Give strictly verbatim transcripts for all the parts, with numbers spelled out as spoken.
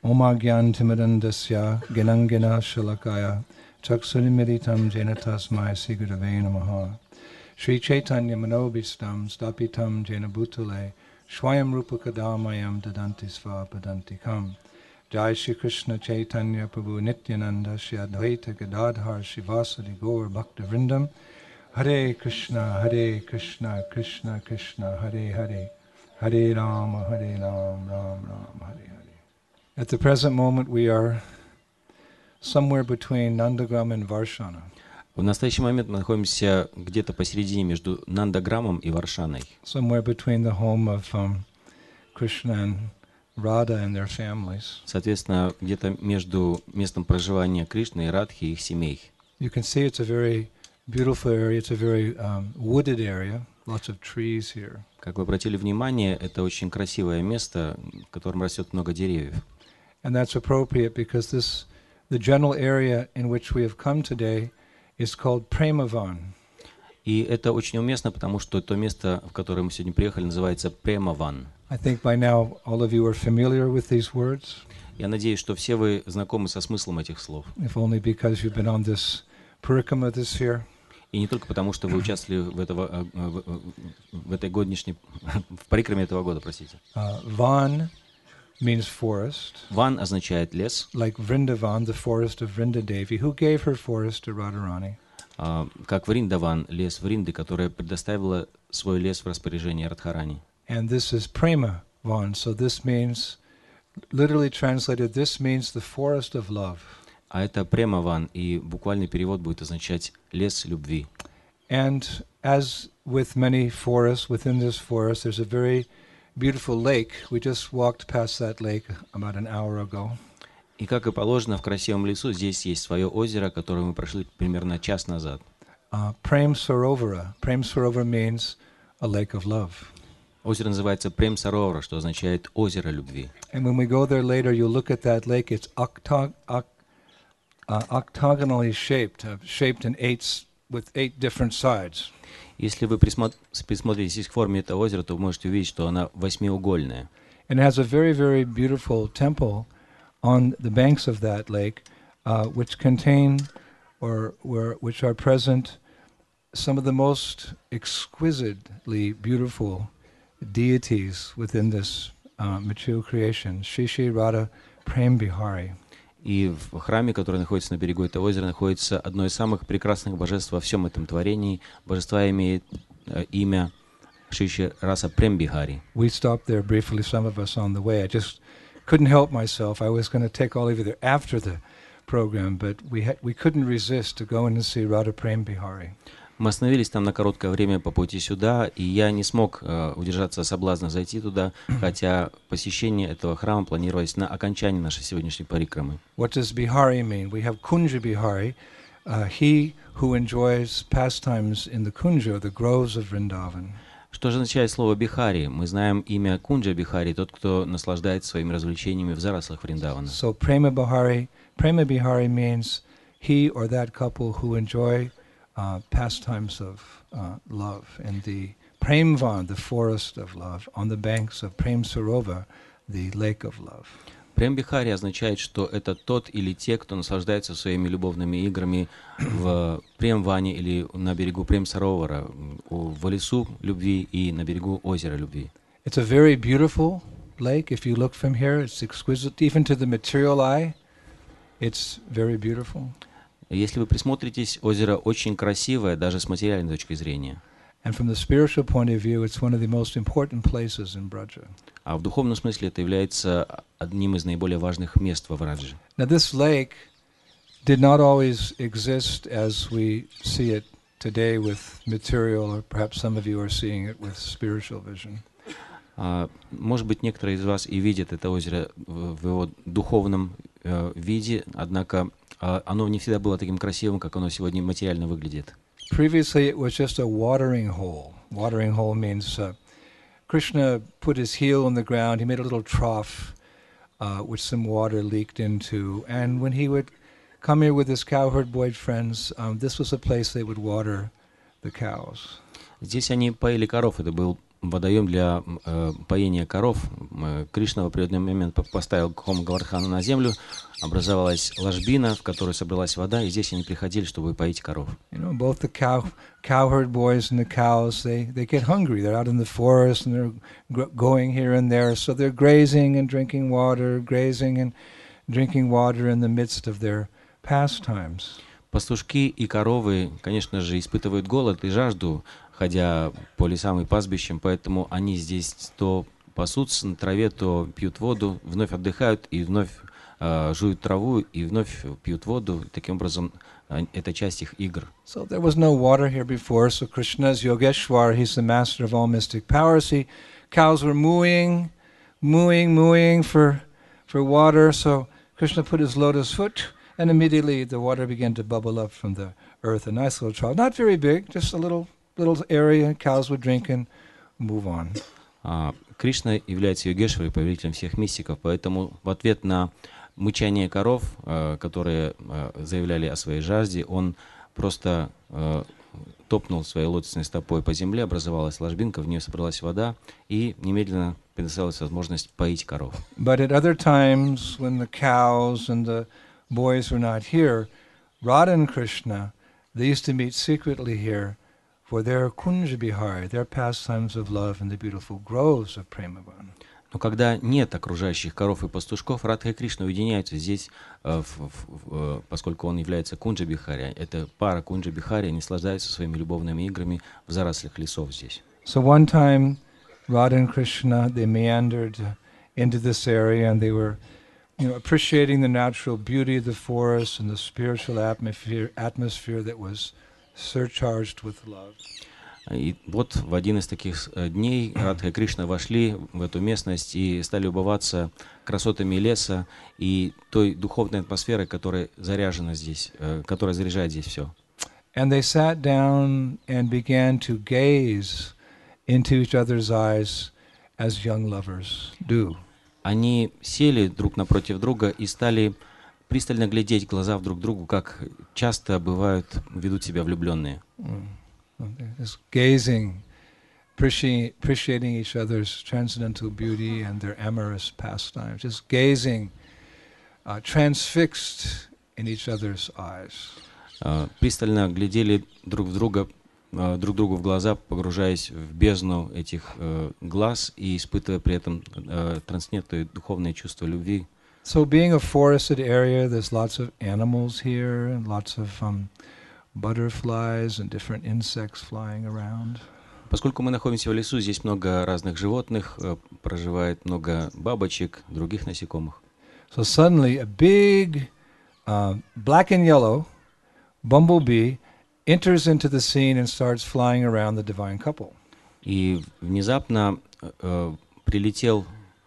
Omagyan Timidandasya Ginangina Shalakaya Chaksurimiritam Janatasmai Sigurave Namaha Sri Chaitanya Manobhistam Stapitam Jena Bhutale Swayam Rupakadamayam Dadanti Sva Padantikam Jai Shri Krishna Chaitanya Prabhu Nityananda Shri Advaita Gadadhar Shivasadi Gaur Bhakta Vrindam Hare Krishna Hare Krishna Krishna Krishna Hare Hare Hare Rama Hare Rama Ram Ram Hare Hare. At the present moment we are somewhere between Nandagram and Varshana. В настоящий момент мы находимся где-то посередине между Нандаграмом и Варшаной. Somewhere between the home of um, Krishna and Radha and their families. Соответственно, где-то между местом проживания Кришны и Радхи и их семей. You can see it's a very beautiful area. It's a very um, wooded area. Lots of trees here. Как вы обратили внимание, это очень красивое место, в котором растет много деревьев. And that's appropriate because this, the general area in which we have come today is called Premavan. И это очень уместно, потому что то место, в которое мы сегодня приехали, называется Премаван. I think by now all of you are familiar with these words. Я надеюсь, что все вы знакомы со смыслом этих слов. If only because you've been on this parikama this year. И не только потому, что вы участвовали в, этого, в, в этой годничной, в парикраме этого года, простите. Uh, Van means forest. Ван означает лес. Like Vrindavan, the forest of Vrindadevi, who gave her forest to Radharani. Uh, как Вриндаван, лес Вринды, которая предоставила свой лес в распоряжение Радхарани. And this is Prema Van, so this means, literally translated, this means the forest of love. А это Премаван, и буквальный перевод будет означать лес любви. And as with many forests, within this forest, there's a very beautiful lake. We just walked past that lake about an hour ago. И как и положено в красивом лесу, здесь есть свое озеро, которое мы прошли примерно час назад. Uh, Prem Sarovara. Prem Sarovara means a lake of love. Озеро называется Прем Саровара, что означает озеро любви. And when we go there later, you look at that lake. It's octog- oct- uh, octagonally shaped, uh, shaped in eight with eight different sides. Если вы присмо- присмотритесь к форме этого озера, то вы можете увидеть, что она восьмиугольная. And it has a very, very beautiful temple on the banks of that lake, uh, which contain or where which are present some of the most exquisitely beautiful deities within this uh, material creation, Shri Shri Radha Prem Bihari. И в храме, который находится на берегу этого озера, находится одно из самых прекрасных божеств во всем этом творении. Божество имеет э, имя Шри Шри Раса Прем Бихари. We stopped there briefly, some of us on the way. I just couldn't help myself. I was going to take all of you there after the program, but we had, we couldn't resist to go in and see Radha Prem Bihari. Мы остановились там на короткое время по пути сюда, и я не смог э, удержаться от соблазна зайти туда, хотя посещение этого храма планировалось на окончании нашей сегодняшней парикрамы. What does Bihari mean? We have Kunja Bihari, uh, he who enjoys pastimes in the Kunja, the groves of Vrindavan. Что же означает слово Бихари? Мы знаем имя Кунджа Бихари, тот, кто наслаждается своими развлечениями в зарослях Вриндавана. So Prema Bihari, Prema Bihari means he or that couple who enjoy uh, pastimes of uh, love in the Premvan, the forest of love, on the banks of Prem Sarovar, the lake of love. Прем Бихари означает, что это тот или те, кто наслаждается своими любовными играми в Премване или на берегу Прем Саровара, в лесу любви и на берегу озера любви. It's a very beautiful lake. If you look from here, it's exquisite. Even to the material eye, it's very beautiful. Если вы присмотритесь, озеро очень красивое, даже с материальной точки зрения. And from the spiritual point of view, it's one of the most important places in Braja. А в духовном смысле это является одним из наиболее важных мест во Врадже. Now this lake did not always exist as we see it today with material, or perhaps some of you are seeing it with spiritual vision. Uh, может быть, некоторые из вас и видят это озеро в, в его духовном uh, виде, однако uh, оно не всегда было таким красивым, как оно сегодня материально выглядит. Previously, it was just a watering hole. Watering hole means uh, Krishna put his heel in the ground. He made a little trough, uh, which some water leaked into. And when he would come here with his cowherd boy friends, um, this was a place they would water the cows. Здесь они поили коров. Это был водоем для э, поения коров. Э, Кришна в определенный момент по- поставил Хома Гавардхана на землю, образовалась ложбина, в которой собралась вода, и здесь они приходили, чтобы поить коров. You know, both the cow cowherd boys and the cows, they, they get hungry. They're out in the forest and they're gr- going here and there, so they're grazing and drinking water, grazing and drinking water in the midst of their pastimes. Пастушки и коровы, конечно же, испытывают голод и жажду, ходя по лесам и пастбищам, поэтому они здесь то пасутся на траве, то пьют воду, вновь отдыхают и вновь э, жуют траву и вновь пьют воду. Таким образом, э, это часть их игр. So there was no water here before, so Krishna is Yogeshwar, he's the master of all mystic powers. He, cows were mooing, mooing, mooing for, for water, so Krishna put his lotus foot, and immediately the water began to bubble up from the earth, a nice little trough, not very big, just a little little area, cows would drink and move on. А, Кришна является Йогешварой, повелителем всех мистиков, поэтому в ответ на мычание коров, э, которые э, заявляли о своей жажде, он просто э, топнул своей лотосной стопой по земле, образовалась ложбинка, в нее собралась вода, и немедленно предоставилась возможность поить коров. But at other times, when the cows and the boys were not here, Radha and Krishna, they used to meet secretly here for their Kunja Bihar, their pastimes of love in the beautiful groves of Premavan. Но когда нет окружающих коров и пастушков, Радха и Кришна уединяются здесь, э, в, в, в, поскольку он является Кунджа Бихари. Это пара Кунджа Бихари, они наслаждаются своими любовными играми в зарослях лесов здесь. So one time, Radha and Krishna, they meandered into this area and they were, you know, appreciating the natural beauty of the forest and the spiritual atmosphere, atmosphere that was surcharged with love. И вот в один из таких дней Радха и Кришна вошли в эту местность и стали любоваться красотами леса и той духовной атмосферой, которая заряжена здесь, которая заряжает здесь все. And they sat down and began to gaze into each other's eyes as young lovers do. Они сели друг напротив друга и стали пристально глядеть глаза в друг другу, как часто бывают, ведут себя влюбленные. Mm. Just gazing, appreciating, appreciating each other's transcendental beauty and their amorous pastimes. Just gazing, uh, transfixed in each other's eyes. Uh, пристально глядели друг в друга, uh, друг другу в глаза, погружаясь в бездну этих uh, глаз и испытывая при этом uh, трансцендентные духовные чувства любви. So being a forested area, there's lots of animals here and lots of um, butterflies and different insects flying around. Поскольку мы находимся в лесу, здесь много разных животных, проживает много бабочек, других насекомых. So suddenly a big uh, black and yellow bumblebee enters into the scene and starts flying around the divine couple. И внезапно э, прилетел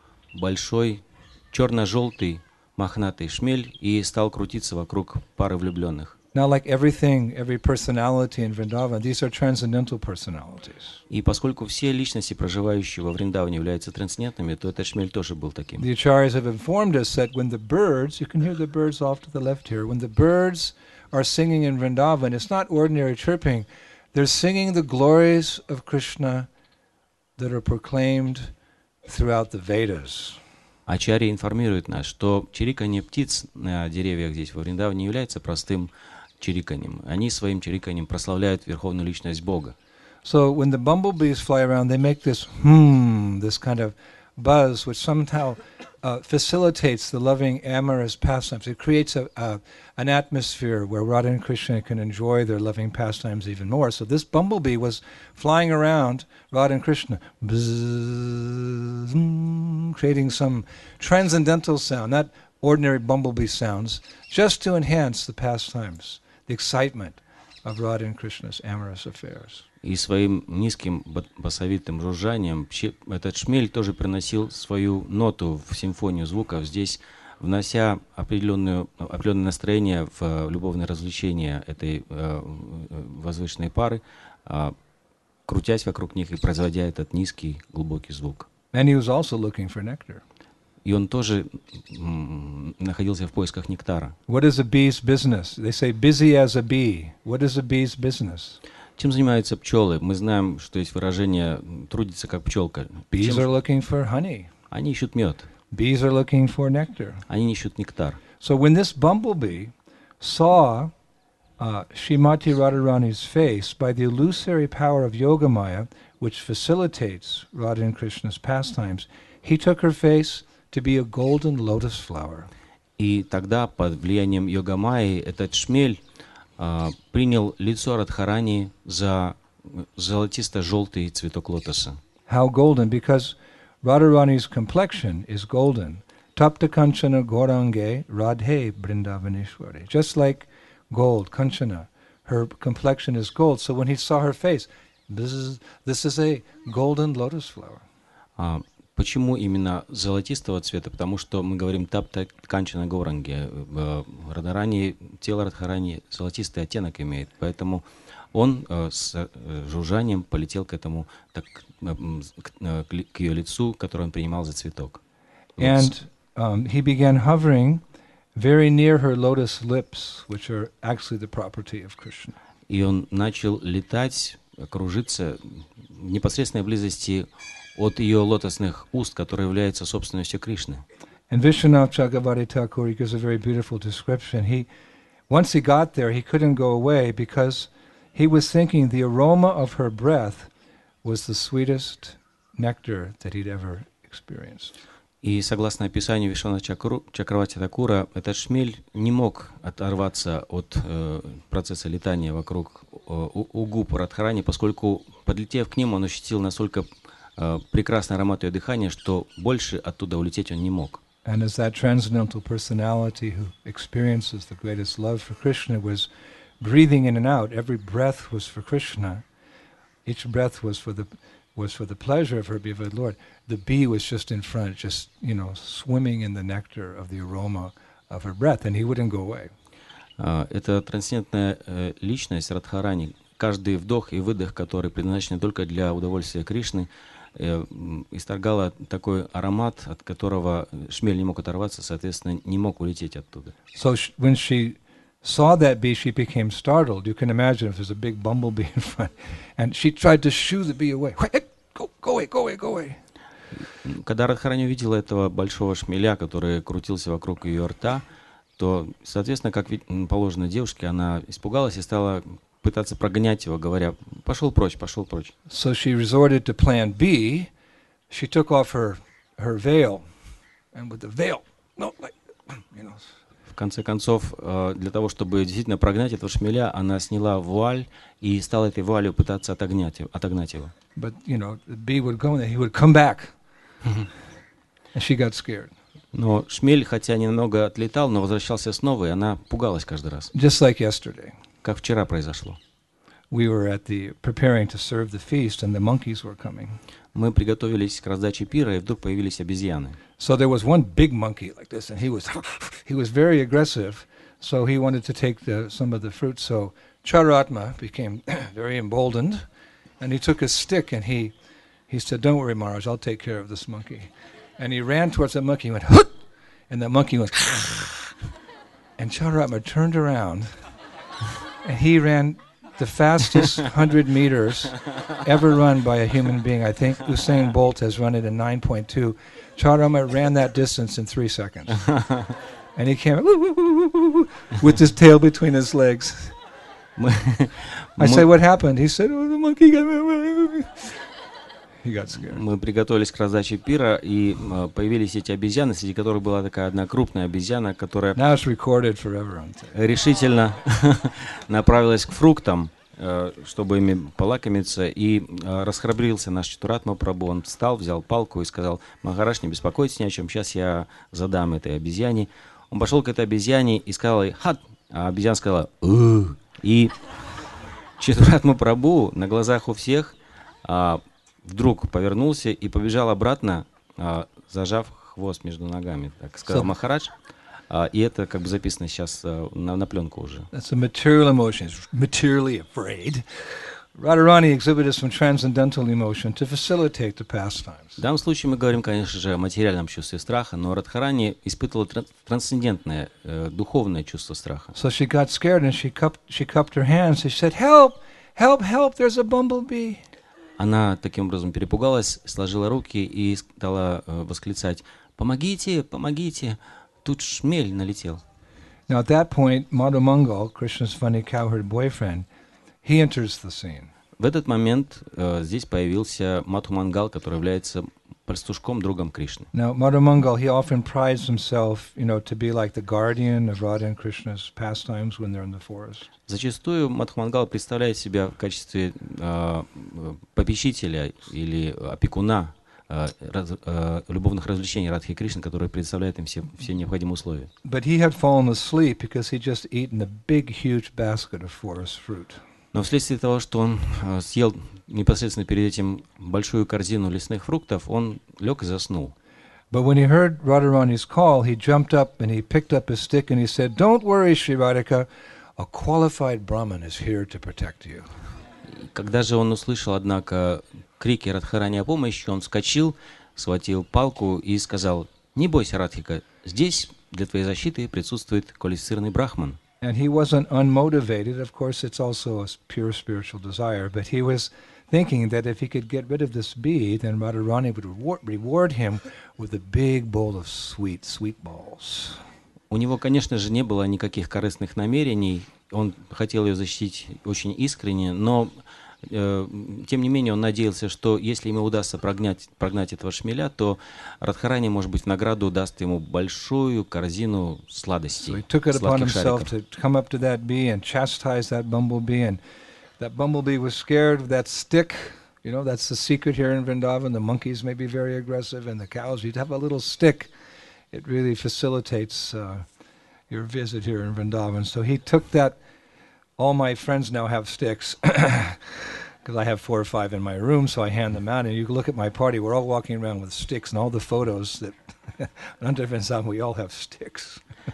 большой черно-желтый мохнатый шмель и стал крутиться вокруг пары влюбленных. Now, like everything, every personality in Vrindavan, these are transcendental personalities. И поскольку все личности, проживающие во Вриндаване, являются трансцендентными, то этот шмель тоже был таким. The acharyas have informed us that when the birds, you can hear the birds off to the left here, when the birds are singing in Vrindavan, it's not ordinary chirping. They're singing the glories of Krishna that are proclaimed throughout the Vedas. Ачарья информирует нас, что чириканье птиц на деревьях здесь во Вриндаване не является простым чириканьем. Они своим чириканьем прославляют верховную личность Бога. So when the bumblebees fly around, they make this hmm, this kind of buzz, which somehow uh, facilitates the loving, amorous pastimes. It creates a, a an atmosphere where Radha and Krishna can enjoy their loving pastimes even more. So this bumblebee was flying around Radha and Krishna, buzz, mm, creating some transcendental sound, not ordinary bumblebee sounds, just to enhance the pastimes, the excitement of Radha and Krishna's amorous affairs. И своим низким басовитым жужжанием этот шмель тоже приносил свою ноту в симфонию звуков, здесь внося определенную, определенное настроение в любовное развлечение этой э, возвышенной пары, э, крутясь вокруг них и производя этот низкий, глубокий звук. And he was also looking for nectar. И он тоже м, находился в поисках нектара. What is a bee's business? They say busy as a bee. What is a bee's business? Чем занимаются пчелы? Мы знаем, что есть выражение «трудиться как пчелка». Bees Чем are ж- looking for honey. Они ищут мед, Bees are looking for nectar. они ищут нектар. So when this bumblebee saw uh, Srimati Radharani's face by the illusory power of Yogamaya, which facilitates Radha and Krishna's pastimes, he took her face to be a golden lotus flower. И тогда под влиянием Йога-майи этот шмель а, принял лицо Радхарани за золотисто-желтый цветок лотоса. How golden? Because Radharani's complexion is golden. Tapta Kanchana Gaurange Radhe Brindavaneshwari. Just like gold, Kanchana, her complexion is gold. So when he saw her face, this is this is a golden lotus flower. А, почему именно золотистого цвета? Потому что мы говорим тапта канчана гауранги. В Радхарани, тело Радхарани золотистый оттенок имеет, поэтому он э, с э, жужжанием полетел к этому, так, э, к, э, к ее лицу, которое он принимал за цветок. And um, he began hovering very near her lotus lips, which are actually the property of Krishna. И он начал летать, кружиться в непосредственной близости от ее лотосных уст, которые являются собственностью Кришны. And Vishwanath Chakravarti Thakur, he gives a very beautiful description. He, once he got there, he couldn't go away because he was thinking the aroma of her breath was the sweetest nectar that he'd ever experienced. И согласно описанию Вишвана Чакравати Такура, этот шмель не мог оторваться от э, процесса летания вокруг э, у, у губ Радхарани, поскольку, подлетев к ним, он ощутил настолько э, прекрасный аромат ее дыхания, что больше оттуда улететь он не мог. And as that transcendental personality who experiences the greatest love for Krishna was breathing in and out, every breath was for Krishna. Each breath was for the was for the pleasure of her beloved Lord. The bee was just in front, just, you know, swimming in the nectar of the aroma of her breath, and he wouldn't go away. Uh, это трансцендентная uh, личность Радхарани. Каждый вдох и выдох, который предназначен только для удовольствия Кришны, uh, исторгала такой аромат, от которого шмель не мог оторваться, соответственно, не мог улететь оттуда. So sh- when she saw that bee, she became startled. You can imagine if there's a big bumblebee in front, and she tried to shoo the bee away. Go, go away, go away, go away. Когда Радхарани увидела этого большого шмеля, который крутился вокруг ее рта, то, соответственно, как положено девушке, она испугалась и стала пытаться прогонять его, говоря: «Пошел прочь, пошел прочь». So she resorted to plan B. She took off her her veil, and with the veil, no, like, you know. В конце концов, для того, чтобы действительно прогнать этого шмеля, она сняла вуаль и стала этой вуалью пытаться отогнать, отогнать его. But you know, the bee would go and he would come back, and she got scared. Но шмель, хотя немного отлетал, но возвращался снова, и она пугалась каждый раз. Just like yesterday, как вчера произошло. we were at the preparing to serve the feast, and the monkeys were coming. Мы приготовились к раздаче пира, и вдруг появились обезьяны. So there was one big monkey like this, and he was he was very aggressive. So he wanted to take the, some of the fruit. So Charatma became very emboldened, and he took a stick and he he said, "Don't worry, Maharaj, I'll take care of this monkey." And he ran towards the monkey and went, "Hut!" And the monkey went, and Charatma turned around, and he ran the fastest hundred meters ever run by a human being. I think Usain Bolt has run it in nine point two. Charatma ran that distance in three seconds. And he came with his tail between his legs. I said, "What happened?" He said, "Oh, the monkey got me." He got scared. Мы приготовились к раздаче пира, и uh, появились эти обезьяны, среди которых была такая одна крупная обезьяна, которая Now it's recorded forever on tape. решительно направилась к фруктам, uh, чтобы ими полакомиться, и uh, расхрабрился наш Чатуратма Прабху. Он встал, взял палку и сказал: «Махарадж, не беспокойтесь ни о чем, сейчас я задам этой обезьяне». Он пошел к этой обезьяне и сказал ей «хат», а обезьяна сказала «у». И Чатуратма Прабху на глазах у всех uh, вдруг повернулся и побежал обратно, а, зажав хвост между ногами, так сказал so, Махарадж. А, и это как бы записано сейчас а, на, на пленку уже. That's a material emotion. He's materially afraid. Radharani exhibited some transcendental emotion to facilitate the pastimes. В данном случае мы говорим, конечно же, о материальном чувстве страха, но Радхарани испытывала тран- трансцендентное, э, духовное чувство страха. So she got scared and she cupped, she cupped her hands. She said, "Help! help, help, there's a bumblebee. Она таким образом перепугалась, сложила руки и стала э, восклицать: «Помогите, помогите, тут шмель налетел». Now at that point, Madhu Mangal, Krishna's funny cowherd boyfriend, he enters the scene. В этот момент э, здесь появился Мадху Мангал, который является пастушком, другом Кришны. Now Madhu Mangal, he often prides himself, you know, to be like the guardian of Radha and Krishna's pastimes when they're in the forest. Зачастую Мадху Мангал представляет себя в качестве э, попечителя или опекуна э, раз, э, любовных развлечений Радхи и Кришны, которые предоставляют им все, все необходимые условия. But he had fallen asleep because he'd just eaten a big, huge basket of forest fruit. Но вследствие того, что он э, съел непосредственно перед этим большую корзину лесных фруктов, он лег и заснул. But when he heard Radharani's call, he jumped up and he picked up his stick and he said, "Don't worry, Sri Radhika, a qualified Brahmin is here to protect you." Когда же он услышал, однако, крики Радхарани о помощи, он вскочил, схватил палку и сказал: «Не бойся, Радхика, здесь для твоей защиты присутствует квалифицированный брахман». And he wasn't unmotivated. Of course, it's also a pure spiritual desire. But he was thinking that if he could get rid of this bee, then Radharani would reward, reward him with a big bowl of sweet, sweet balls. У него, конечно же, не было никаких корыстных намерений. Он хотел ее защитить очень искренне, но э, тем не менее он надеялся, что если ему удастся прогнать, прогнать этого шмеля, то Радхарани, может быть, в награду даст ему большую корзину сладостей, So he took it upon сладких himself шариков. to come up to that bee and chastise that bumblebee. And that bumblebee was scared of that stick. You know, that's the secret here in Vrindavan. The monkeys may be very aggressive, and the cows, you'd have a little stick. It really facilitates uh, your visit here in Vrindavan. So he took that. All my friends now have sticks because I have four or five in my room, so I hand them out. And you look at my party, we're all walking around with sticks, and all the photos that under Vrindavan, we all have sticks.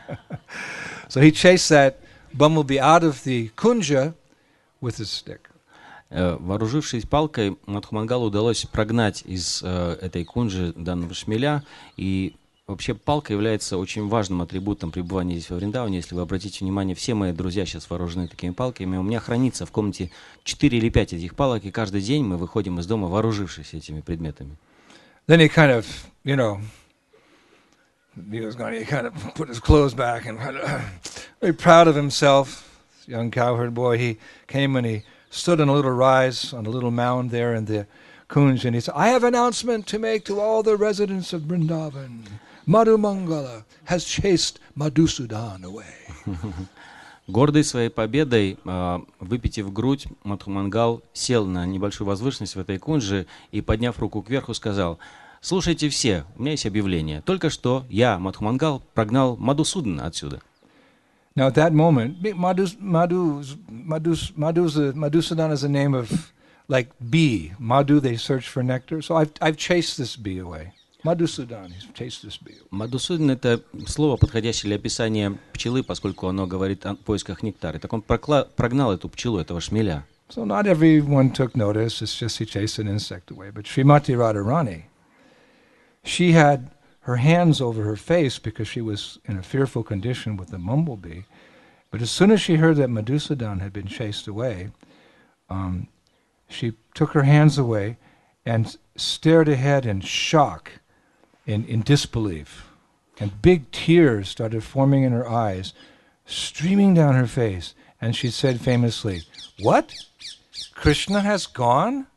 So he chased that bumblebee out of the kunja with his stick. Э, Вооружившись палкой, Мадху Мангалу удалось прогнать из э, этой кунжи данного шмеля. И вообще палка является очень важным атрибутом пребывания здесь во Вриндаване. Если вы обратите внимание, все мои друзья сейчас вооружены такими палками. У меня хранится в комнате четыре или пять этих палок, и каждый день мы выходим из дома, вооружившись этими предметами. Then he kind of, you know, he was going to kind of put his clothes back and kind of very proud of himself. This young cowherd boy, he came and he stood on a little rise on a little mound there in the kunj, and he said, "I have an announcement to make to all the residents of Vrindavan. Madhu Mangala has chased Madhusudan away." Гордый своей победой, э, выпитив грудь, Мадху Мангал сел на небольшую возвышенность в этой кунже и, подняв руку кверху, сказал: «Слушайте все, у меня есть объявление. Только что я, Мадху Мангал, прогнал Мадхусудана отсюда». Now at that moment, Madhu, Madhu, Madhu, Madhu, Madhusudan is a name of like bee. Madhu, they search for nectar. So I've, I've chased this bee away. Madhusudan, he's chased this bee. Мадхусудан — это слово, подходящее для описания пчелы, поскольку оно говорит о поисках нектара. Так он прокла- прогнал эту пчелу, этого шмеля. So not everyone took notice. It's just he chased an insect away. But Srimati Radharani, she had her hands over her face because she was in a fearful condition with the bumblebee. But as soon as she heard that Madhusudan had been chased away, um, she took her hands away and stared ahead in shock, in, in disbelief. And big tears started forming in her eyes, streaming down her face. And she said famously, "What? Krishna has gone?"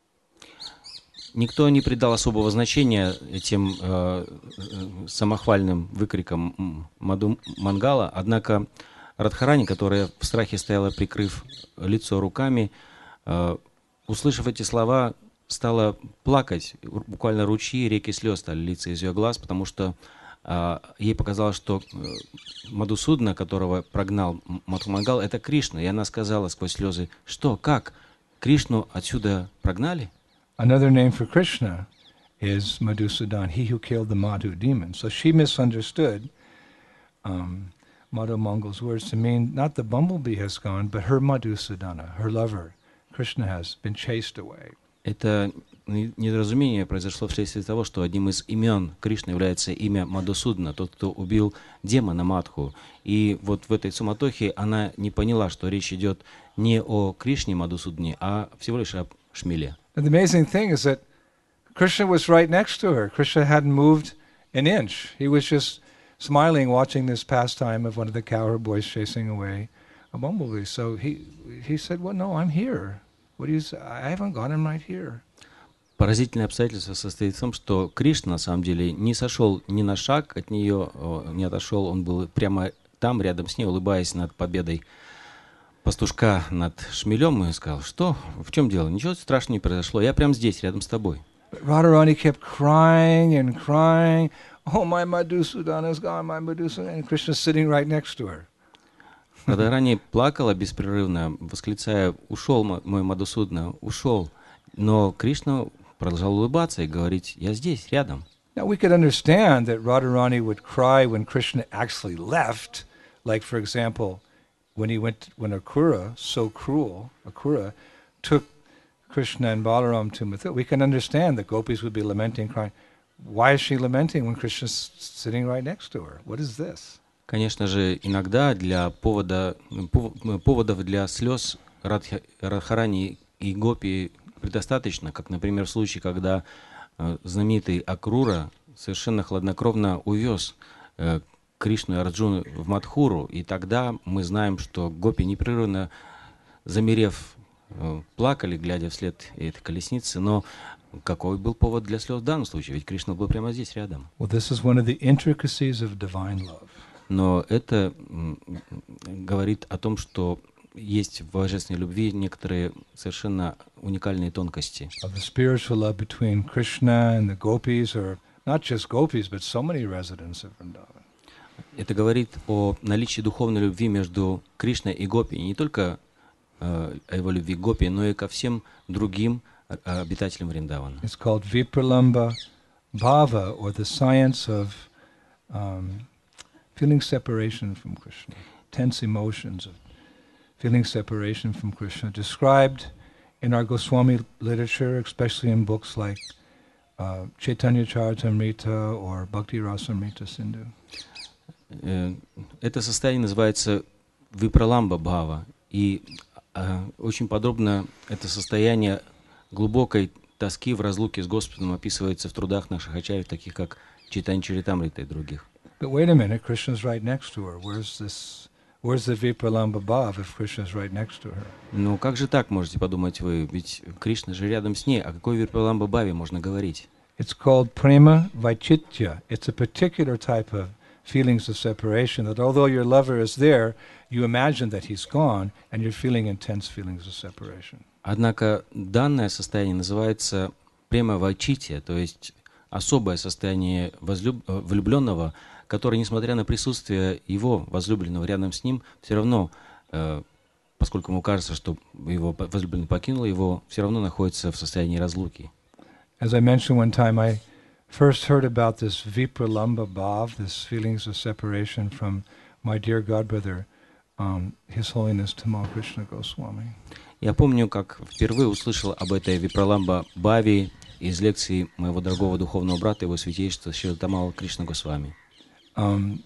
Никто не придал особого значения этим э, самохвальным выкрикам Мадху Мангала, однако Радхарани, которая в страхе стояла, прикрыв лицо руками, э, услышав эти слова, стала плакать. Буквально ручьи, реки слез стали литься из ее глаз, потому что э, ей показалось, что Мадхусудана, которого прогнал Мадху Мангал, это Кришна. И она сказала сквозь слезы: «Что, как? Кришну отсюда прогнали?» Another name for Krishna is Madhusudan, he who killed the Madhu demon. So she misunderstood um, Madhu Mangal's words to mean not the bumblebee has gone, but her Madhusudana, her lover, Krishna, has been chased away. Это не- недоразумение произошло вследствие того, что одним из имен Кришны является имя Мадхусудана, тот, кто убил демона Мадху. И вот в этой суматохе она не поняла, что речь идет не о Кришне Мадхусудане, а всего лишь о Шмеле. And the amazing thing is that Krishna was right next to her. Krishna hadn't moved an inch. He was just smiling, watching this pastime of one of the cowherd boys chasing away a bumblebee. So he he said, "Well, no, I'm here. What do you say? I haven't gone. I'm right here." Поразительное обстоятельство состоит в том, что Кришна на самом деле не сошел ни на шаг от нее, о, не отошел, он был прямо там, рядом с ней, улыбаясь над победой пастушка над шмелем, и сказал, что, в чем дело, ничего страшного не произошло, я прямо здесь, рядом с тобой. But Radharani kept crying and crying. Oh, my Madhusudana is gone, my Madhusudana. And Krishna's sitting right next to her. Радхарани плакала беспрерывно, восклицая, ушел мо- мой Мадхусудана, ушел. Но Кришна продолжал улыбаться и говорить, я здесь, рядом. Now, we could understand that Radharani would cry when Krishna actually left. Like, for example, when he went, when Akura, so cruel, Akura, took Krishna and Balaram to Mathura. We can understand that gopis would be lamenting, crying. Why is she lamenting when Krishna's sitting right next to her? What is this? Конечно же, иногда для повода, пов- поводов для слез Радха- Радхарани и Гопи предостаточно, как, например, в случае, когда э, знаменитый Акрура совершенно хладнокровно увез э, Кришну и Арджуну в Мадхуру, и тогда мы знаем, что Гопи непрерывно, замерев, э, плакали, глядя вслед этой колесницы, но какой был повод для слез в данном случае? Ведь Кришна был прямо здесь, рядом. Well, this is one of the intricacies of divine love. Но это м, говорит о том, что есть в божественной любви некоторые совершенно уникальные тонкости. Of the spiritual love between Krishna and the gopis, or not just gopis, but so many residents of Vrindavan. Это говорит о наличии духовной любви между Кришной и Гопи, не только э, о его любви к Гопи, но и ко всем другим э, обитателям Вриндавана. It's called Vipralamba Bhava, or the science of um, feeling separation from Krishna, tense emotions of feeling separation from Krishna, described in our Goswami literature, especially in books like uh, Chaitanya Charitamrita or Bhakti Rasamrita Sindhu. Э, Это состояние называется Випраламба Бхава, и э, очень подробно это состояние глубокой тоски в разлуке с Господом описывается в трудах наших ачарьев, таких как Чайтанья Чаритамрита и других. But wait a minute, Krishna's right next to her. Where's this? Where's the Vipralamba Bhav if Krishna's right next to her? Ну как же так, можете подумать вы, ведь Кришна же рядом с ней, о какой Випраламба Бхаве можно говорить? It's called Prema Vaichitya. It's a particular type of feelings of separation that although your lover is there, you imagine that he's gone and you're feeling intense feelings of separation. Однако данное состояние называется према вайчития, то есть особое состояние возлюб... влюбленного, который, несмотря на присутствие его возлюбленного рядом с ним, все равно, э, поскольку ему кажется, что его возлюбленный покинул его, все равно находится в состоянии разлуки. As I mentioned one time, I first heard about this Vipralamba Bhav, this feelings of separation, from my dear godbrother, um, His Holiness Tamal Krishna Goswami. Я помню, как впервые услышал об этой Випраламба Бхаве из лекции моего дорогого духовного брата, его святейшества Шрила Тамала Кришна Госвами. Um,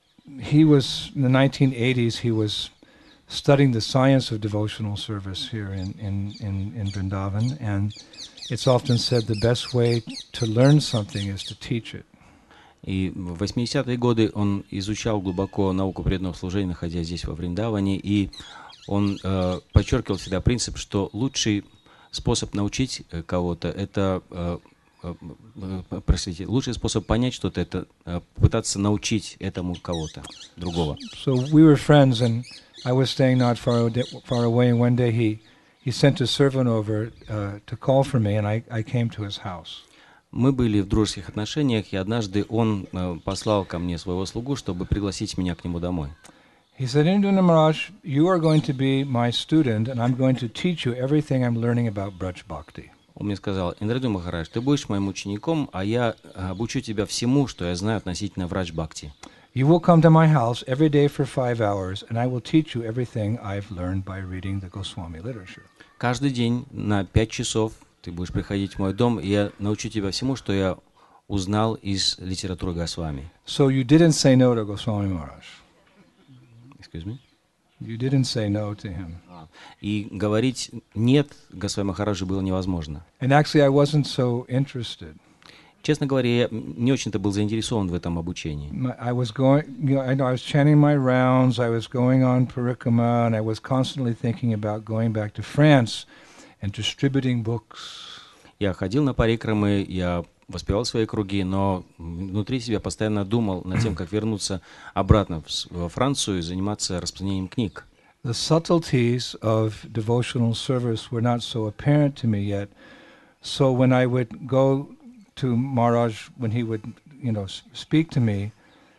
he was, in the nineteen eighties, he was studying the science of devotional service here in, in, in, in Vrindavan, and it's often said the best way to learn something is to teach it. И в восьмидесятые годы он изучал глубоко науку преданного служения, находясь здесь во Вриндаване, и он э, подчеркивал всегда принцип, что лучший способ научить э, кого-то, это, э, э, э, простите, лучший способ понять что-то, это э, пытаться научить этому кого-то, другого. So we were friends, and I was staying not far, far away, and one day he, he sent a servant over uh, to call for me, and I, I came to his house. Мы были в дружеских отношениях, и однажды он э, послал ко мне своего слугу, чтобы пригласить меня к нему домой. He said, Indra Maharaj, you are going to be my student, and I'm going to teach you everything I'm learning about Braj Bhakti. Он мне сказал: Индраду Махарадж, ты будешь моим учеником, а я обучу тебя всему, что я знаю относительно Врадж Бхакти. You will come to my house every day for five hours, and I will teach you everything I've learned by reading the Goswami literature. Каждый день на пять часов ты будешь приходить в мой дом, и я научу тебя всему, что я узнал из литературы Госвами. So you didn't say no to Goswami Maharaj. Excuse me? You didn't say no to him. И говорить «нет» Госвами Махараджу было невозможно. And actually I wasn't so interested. Честно говоря, я не очень-то был заинтересован в этом обучении. My, I was going, you know, I know I was chanting my rounds, I was going on parikrama, and I was constantly thinking about going back to France and distributing books. Я ходил на парикрамы, я воспевал свои круги, но внутри себя постоянно думал над тем, как вернуться обратно во Францию и заниматься распространением книг. The subtleties of devotional service were not so apparent to me yet. So when I would go to Maharaj, when he would, you know, speak to me,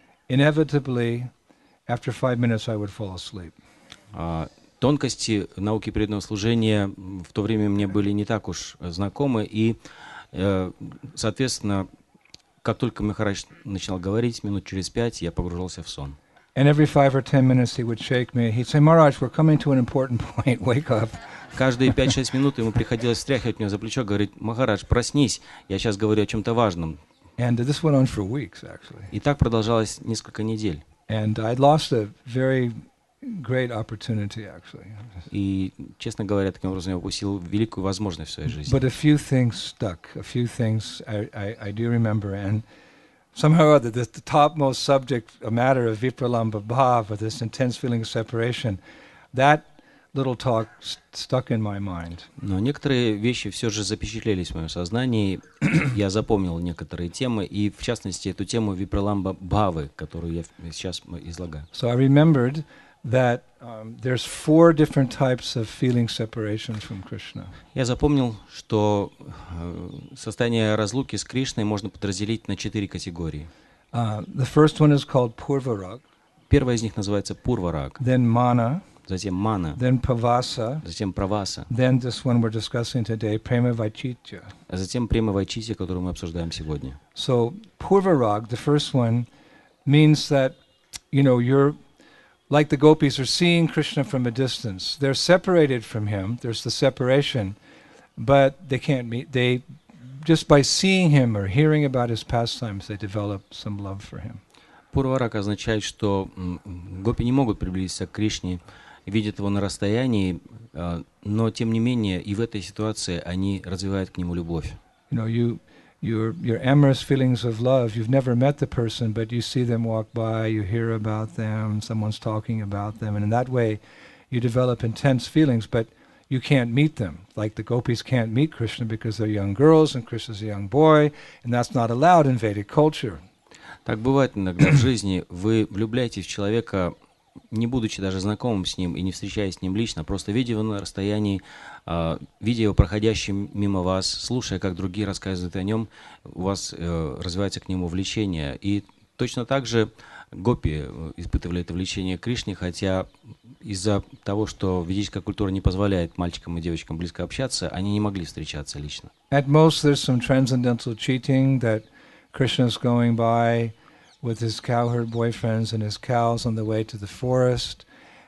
inevitably, after five minutes, I would fall asleep. Uh, тонкости науки преданного служения в то время мне были не так уж знакомы, и, uh, соответственно, как только Махарадж начинал говорить, минут через пять я погружался в сон. And every five or ten minutes he would shake me. He'd say, Maharaj, we're coming to an important point. Wake up. Каждые пять-шесть минут ему приходилось встряхивать меня за плечо, говорить: Махарадж, проснись, я сейчас говорю о чем-то важном. And this went on for weeks, actually. И так продолжалось несколько недель. And I'd lost a very great opportunity, actually. И, честно говоря, таким образом я упустил великую возможность в своей жизни. But a few things stuck. A few things I, I, I do remember. And somehow or other, the, the topmost subject, a matter of Vipralambha Bhava, this intense feeling of separation, that little talk st- stuck in my mind. Но некоторые вещи все же запечатлелись в моем сознании. Я запомнил некоторые темы, и в частности эту тему Випраламба Бхавы, которую я сейчас излагаю. So I remembered that um, there's four different types of feeling separation from Krishna. Я запомнил, что э, состояние разлуки с Кришной можно подразделить на четыре категории. Uh, the first one is called Purvarag, Первая из них называется Пурвараг, then Mana, затем Мана, then Pavasa, затем Праваса, then this one we're discussing today, Prema Vaichitya. а затем Према Вайчити, которую мы обсуждаем сегодня. So Purvarag, the first one, means that, you know, you're like the gopis are seeing Krishna from a distance. They're separated from him. There's the separation, but they can't meet. They, just by seeing him or hearing about his pastimes, they develop some love for him. Пурварак означает, что м, гопи не могут приблизиться к Кришне, видят его на расстоянии, а, но тем не менее и в этой ситуации они развивают к нему любовь. You know, you, your your amorous feelings of love. You've never met the person, but you see them walk by. You hear about them. Someone's talking about them, and in that way, you develop intense feelings. But you can't meet them. Like the gopis can't meet Krishna because they're young girls, and Krishna's a young boy, and that's not allowed in Vedic culture. Так бывает иногда в жизни. Вы влюбляетесь в человека, не будучи даже знакомым с ним и не встречаясь с ним лично, просто видя его на расстоянии, э, видя его проходящим мимо вас, слушая, как другие рассказывают о нем, у вас э, развивается к нему влечение. И точно так же гопи испытывали это влечение к Кришне, хотя из-за того, что ведическая культура не позволяет мальчикам и девочкам близко общаться, они не могли встречаться лично. At most, there's some transcendental cheating that Krishna's going by with his cowherd boyfriends and his cows on the way to the forest,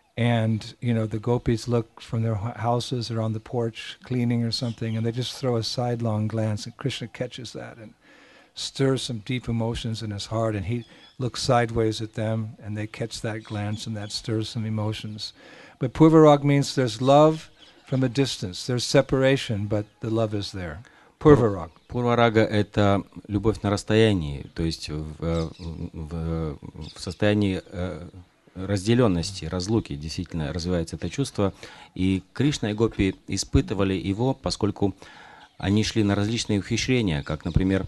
and you know the gopis look from their houses or on the porch cleaning or something, and they just throw a sidelong glance, and Krishna catches that and stirs some deep emotions in his heart, and he looks sideways at them, and they catch that glance, and that stirs some emotions. But Purvarag means there's love from a distance, there's separation, but the love is there. Purvarag. Пурварага — это любовь на расстоянии, то есть в, в, в состоянии разделенности, разлуки действительно развивается это чувство. И Кришна и гопи испытывали его, поскольку они шли на различные ухищрения, как, например,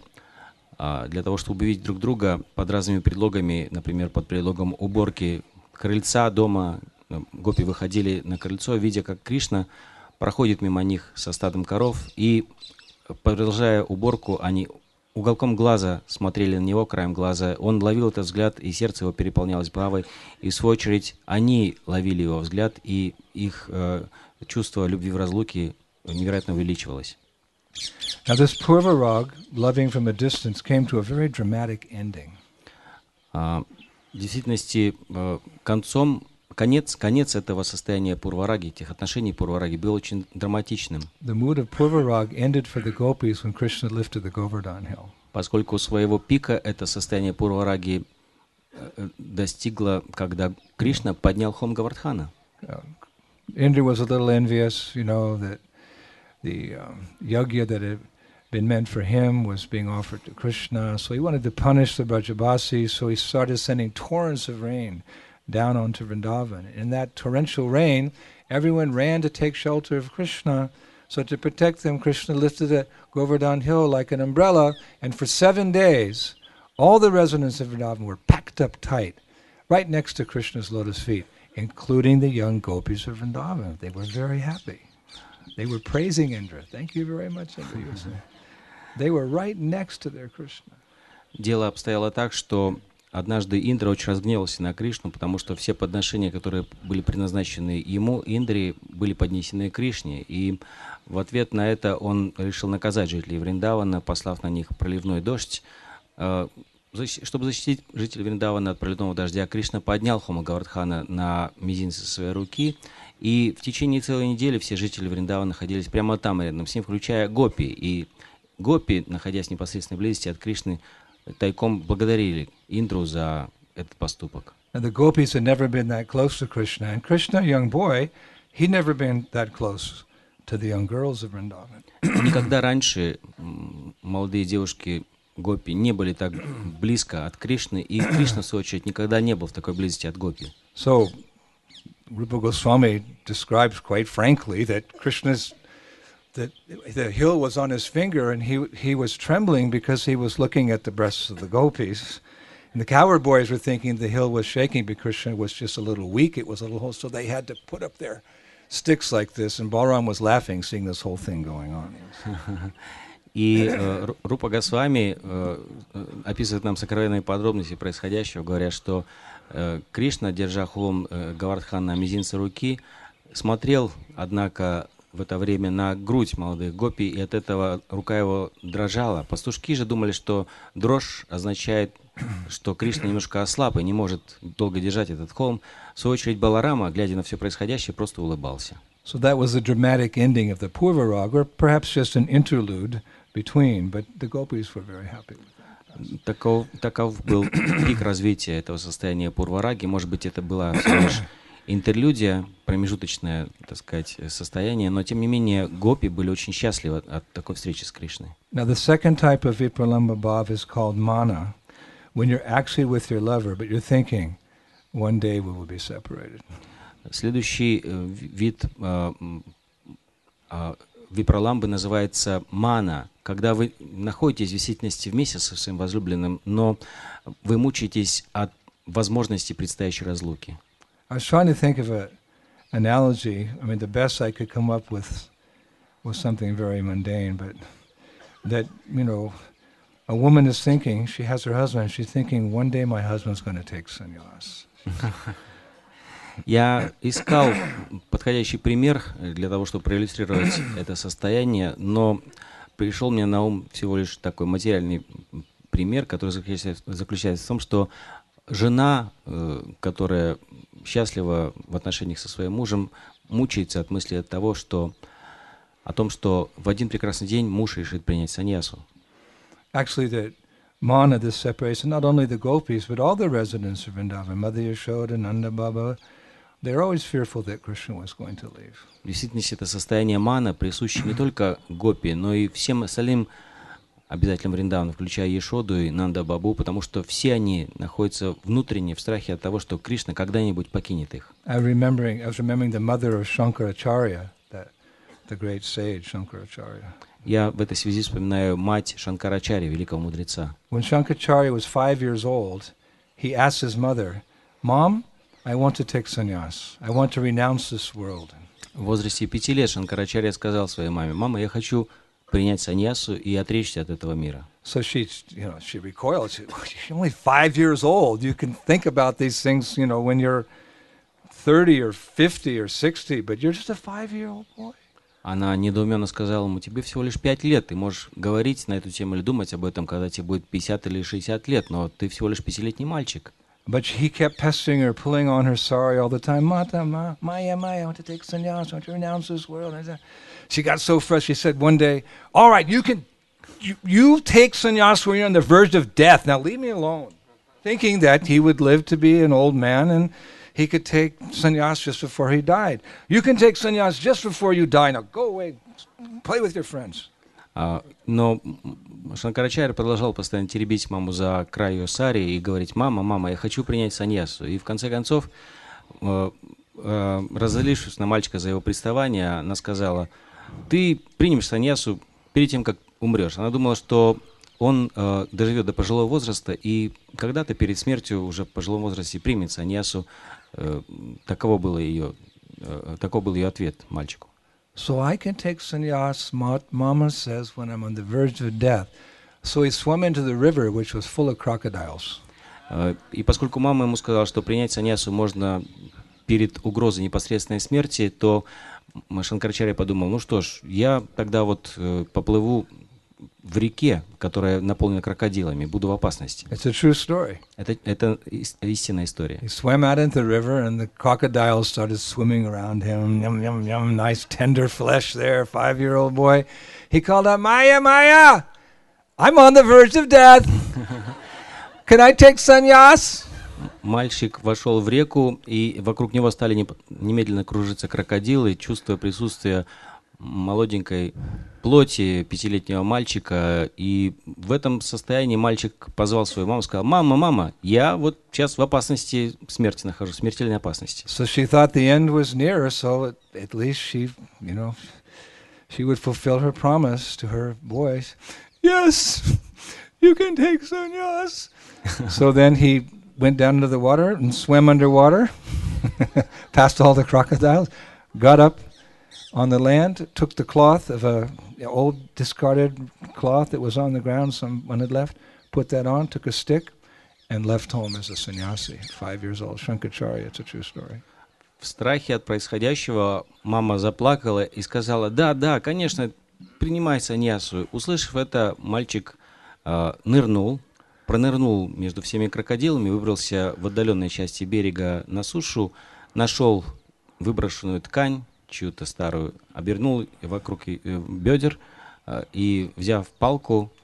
для того, чтобы увидеть друг друга под разными предлогами, например, под предлогом уборки крыльца дома, гопи выходили на крыльцо, видя, как Кришна проходит мимо них со стадом коров, и продолжая уборку, они уголком глаза смотрели на него, краем глаза. Он ловил этот взгляд, и сердце его переполнялось бравой. И в свою очередь они ловили его взгляд, и их э, чувство любви в разлуке невероятно увеличивалось. Now this Purvarag, loving from a distance, came to a very dramatic ending. А, в действительности, э, концом, конец, конец этого состояния Пурвараги, этих отношений Пурвараги был очень драматичным. The mood of Purvarag ended for the gopis when Krishna lifted the Govardhan hill. Поскольку своего пика это состояние Пурвараги достигло, когда Кришна поднял холм Говардхана. Uh, Indra was a little envious, you know, that the um, yajna that had been meant for him was being offered to Krishna. So he wanted to punish the Brajabasis, so he started sending torrents of rain down onto Vrindavan. In that torrential rain, everyone ran to take shelter of Krishna. So to protect them, Krishna lifted the Govardhan hill like an umbrella, and for seven days, all the residents of Vrindavan were packed up tight, right next to Krishna's lotus feet, including the young gopis of Vrindavan. They were very happy. They were praising Indra. Thank you very much, Indra. You say. They were right next to their Krishna. Дело обстояло так, что однажды Индра очень разгневался на Кришну, потому что все подношения, которые были предназначены ему, Индре, были поднесены Кришне. И в ответ на это он решил наказать жителей Вриндавана, послав на них проливной дождь. Чтобы защитить жителей Вриндавана от проливного дождя, Кришна поднял холм Говардхана на мизинце своей руки, и в течение целой недели все жители Вриндавана находились прямо там, рядом с ним, включая гопи. И гопи, находясь в непосредственной близости от Кришны, тайком благодарили Индру за этот поступок. And the gopis had never been that close to Krishna, and Krishna, a young boy, he'd never been that close to the young girls of Vrindavan. Никогда раньше молодые девушки гопи не были так близко от Кришны, и Кришна, в свою очередь, никогда не был в такой близости от гопи. So, Rupa Goswami describes quite frankly that Krishna's, that the hill was on his finger, and he he was trembling because he was looking at the breasts of the gopis. And the cowherd boys were thinking the hill was shaking because Krishna was just a little weak, it was a little, so they had to put up their sticks like this, and Balaram was laughing seeing this whole thing going on. И э, Рупа Госвами э, описывает нам сокровенные подробности происходящего, говоря, что э, Кришна, держа холм э, Говардхана на мизинце руки, смотрел, однако, в это время на грудь молодых гопи, и от этого рука его дрожала. Пастушки же думали, что дрожь означает, что Кришна немножко ослаб и не может долго держать этот холм. В свою очередь Баларама, глядя на все происходящее, просто улыбался. So that was the dramatic ending of the Purvarag, or perhaps just an interlude between, but the gopis were very happy with that. Таков, таков был пик развития этого состояния Пурвараги. Может быть, это была всего лишь интерлюдия, промежуточное, так сказать, состояние, но тем не менее гопи были очень счастливы от, от такой встречи с Кришной. Now the second type of vipralamba bhav is called mana, when you're actually with your lover, but you're thinking, one day we will be separated. Следующий э, вид э, э, випраламбы называется мана, когда вы находитесь в действительности вместе со своим возлюбленным, но вы мучаетесь от возможности предстоящей разлуки. I was trying to think of an analogy. I mean, the best I could come up with was something very mundane, but that, you know, a woman is thinking, she has her husband, she's thinking, one day my husband's going to take sannyas. Я искал подходящий пример для того, чтобы проиллюстрировать это состояние, но пришел мне на ум всего лишь такой материальный пример, который заключается, заключается в том, что жена, которая счастлива в отношениях со своим мужем, мучается от мысли от того, что, о том, что в один прекрасный день муж решит принять саньясу. Actually, the mana, this separation, not only the gopis, but all the residents of Vrindavan, Mother Yashoda, Nanda Baba, they're always fearful that Krishna was going to leave. В действительности это состояние мана присуще не только гопи, но и всем остальным обитателям Вриндавана, включая Ешоду и Нанда Бабу, потому что все они находятся внутренне в страхе от того, что Кришна когда-нибудь покинет их. I remembering, I was remembering the mother of Shankaracharya, that the great sage Shankaracharya. Я в этой связи вспоминаю мать Шанкарачарьи, великого мудреца. When Shankaracharya was five years old, he asked his mother, "Mom, I want to take sannyas. I want to renounce this world." В возрасте пяти лет Шанкарачарья сказал своей маме: «Мама, я хочу принять саньясу и отречься от этого мира». So she, you know, she recoiled. She, you're only five years old. You can think about these things, you know, when you're thirty or fifty or sixty, but you're just a five-year-old boy. Она недоуменно сказала ему: тебе всего лишь пять лет, ты можешь говорить на эту тему или думать об этом, когда тебе будет пятьдесят или шестьдесят лет, но ты всего лишь пятилетний мальчик. But he kept pestering her, pulling on her sari all the time. Mata, ma, Maya, Maya, I want to take sannyas, I want to renounce this world. She got so frustrated. She said one day, all right, you can, you, you take sannyas when you're on the verge of death. Now leave me alone. Thinking that he would live to be an old man and he could take sannyas just before he died. You can take sannyas just before you die. Now go away, play with your friends. А, но Шанкарачарья продолжал постоянно теребить маму за край ее сари и говорить: «Мама, мама, я хочу принять саньясу». И в конце концов, э, э, разозлившись на мальчика за его приставание, она сказала: «Ты примешь саньясу перед тем, как умрешь». Она думала, что он э, доживет до пожилого возраста и когда-то перед смертью уже в пожилом возрасте примет саньясу. Э, таково было ее, э, таков был ее ответ мальчику. So I can take sannyas, Mama says, when I'm on the verge of death. So he swam into the river, which was full of crocodiles. И поскольку мама ему сказала, что принять саньясу можно перед угрозой непосредственной смерти, то Шанкарачарья подумал: ну что ж, я тогда вот поплыву в реке, которая наполнена крокодилами, буду в опасности. It's a true story. Это, это истинная история. He swam out into the river, and the crocodiles started swimming around him. Yum, yum, yum, nice tender flesh there, five-year-old boy. He called out, Maya, Maya, I'm on the verge of death. Can I take sannyas? Мальчик вошел в реку, и вокруг него стали немедленно кружиться крокодилы, чувствуя присутствие молоденькой плоти пятилетнего мальчика. И в этом состоянии мальчик позвал свою маму, сказал: «Мама, мама, я вот сейчас в опасности смерти нахожусь, в смертельной опасности». So she thought the end was near, so at least she, you know, she would fulfill her promise to her boys. Yes, you can take sannyas. So then he went down into the water and swam underwater, past all the crocodiles, got up on the land, took the cloth of a old discarded cloth that was on the ground, someone had left, put that on, took a stick, and left home as a sannyasi, five years old. Shankaracharya, it's a true story. В страхе от происходящего мама заплакала и сказала: «Да, да, конечно, принимай саньясу». Услышав это, мальчик э, нырнул, пронырнул между всеми крокодилами, выбрался в отдаленной части берега на сушу, нашел выброшенную ткань, чью-то старую, обернул вокруг бедер и, взяв палку,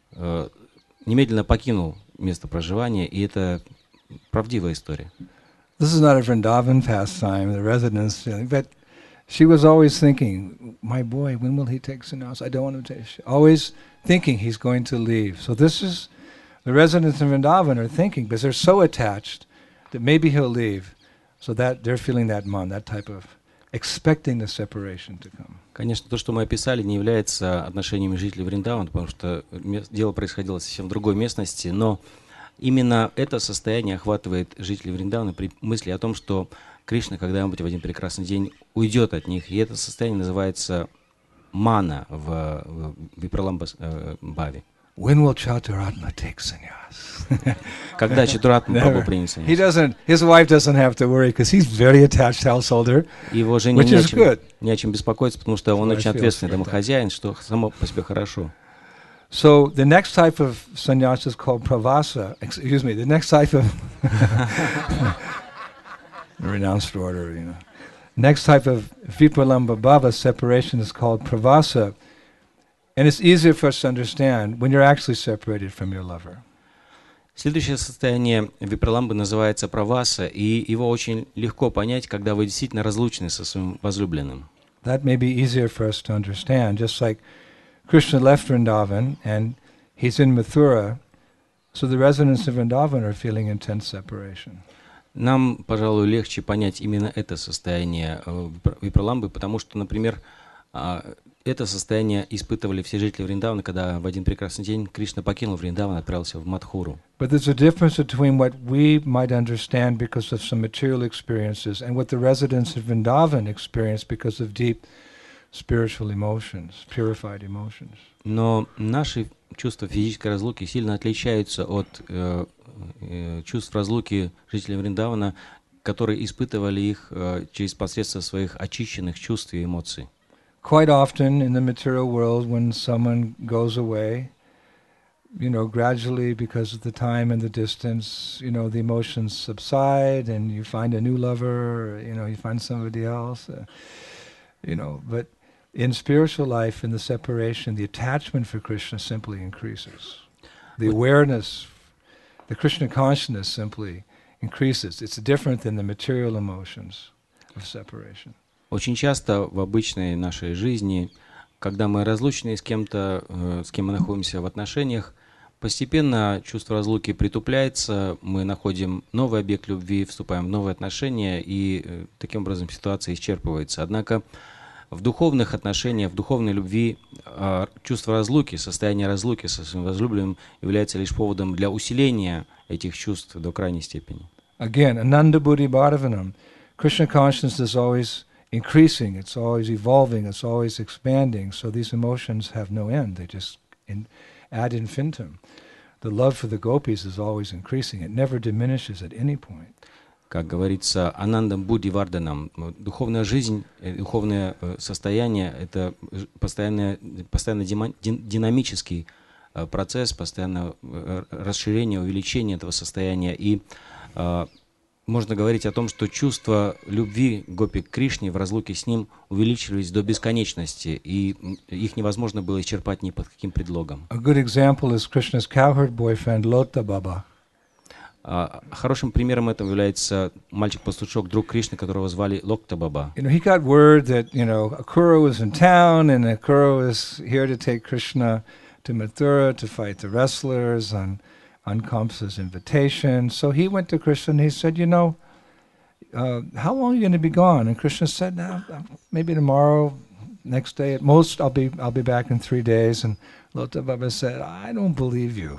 немедленно покинул место проживания, и это правдивая история. This is not a Vrindavan pastime, the residence feeling, but she was always thinking, my boy, when will he take sannyas? I don't want him to take. Always thinking he's going to leave. So this is, the residents in Vrindavan are thinking, because they're so attached, that maybe he'll leave. So that they're feeling that man, that type of expecting the separation to come. Конечно, то, что мы описали, не является отношениями жителей Вриндавана, потому что дело происходило совсем в другой местности, но именно это состояние охватывает жителей Вриндавана при мысли о том, что Кришна когда-нибудь в один прекрасный день уйдет от них, и это состояние называется мана в Випраламбхаве. When will Chaturatma take sannyas? Когда Чатуратма Прабху примет саньяс? He doesn't. His wife doesn't have to worry because he's very attached householder, Его жене which не о is чем, good. не о чем беспокоиться, потому что он So I очень feel ответственный for домохозяин, что само по себе хорошо. So the next type of sannyas is called pravasa. Excuse me. The next type of renounced order, you know. Next type of vipralamba bhava separation is called pravasa. And it's easier for us to understand when you're actually separated from your lover. Следующее состояние випраламбы называется праваса, и его очень легко понять, когда вы действительно разлучны со своим возлюбленным. That may be easier for us to understand, just like Krishna left Vrindavan and he's in Mathura, so the residents of Vrindavan are feeling intense separation. Нам, пожалуй, легче понять именно это состояние випраламбы, потому что, например, это состояние испытывали все жители Вриндавана, когда в один прекрасный день Кришна покинул Вриндаван и отправился в Мадхуру. But there's a difference between what we might understand because of some material experiences and what the residents of Vrindavan experience because of deep spiritual emotions, purified emotions. Но наши чувства физической разлуки сильно отличаются от э, э, чувств разлуки жителей Вриндавана, которые испытывали их э, через посредство своих очищенных чувств и эмоций. Quite often in the material world, when someone goes away, you know, gradually, because of the time and the distance, you know, the emotions subside and you find a new lover, or, you know, you find somebody else, uh, you know, but in spiritual life, in the separation, the attachment for Krishna simply increases. The awareness, the Krishna consciousness simply increases. It's different than the material emotions of separation. Очень часто в обычной нашей жизни, когда мы разлучены с кем-то, э, с кем мы находимся в отношениях, постепенно чувство разлуки притупляется, мы находим новый объект любви, вступаем в новые отношения, и э, таким образом ситуация исчерпывается. Однако в духовных отношениях, в духовной любви э, чувство разлуки, состояние разлуки со своим возлюбленным является лишь поводом для усиления этих чувств до крайней степени. Again, Ananda Buddhi Bhadavanam, Krishna consciousness is always increasing, it's always evolving, it's always expanding, so these emotions have no end, they just in, ad infinitum. The love for the gopis is always increasing, it never diminishes at any point. Как говорится, Анандам Будди Варданам, духовная жизнь, духовное состояние — это постоянно, постоянно динамический процесс, постоянное расширение, увеличение этого состояния. И э, можно говорить о том, что чувства любви гопи к Кришне в разлуке с ним увеличивались до бесконечности, и их невозможно было исчерпать ни под каким предлогом. A good example is Krishna's cowherd boyfriend Lota Baba. Uh, хорошим примером этого является мальчик-пастушок, друг Кришны, которого звали Локта Баба. You know, he got word that, you know, Akura was in town and Akura was here to take Krishna to Mathura to fight the wrestlers on, on Kamsa's invitation. So he went to Krishna and he said, you know, uh, how long are you going to be gone? And Krishna said, no, maybe tomorrow, next day, at most I'll be, I'll be back in three days. And Lota Baba said, I don't believe you.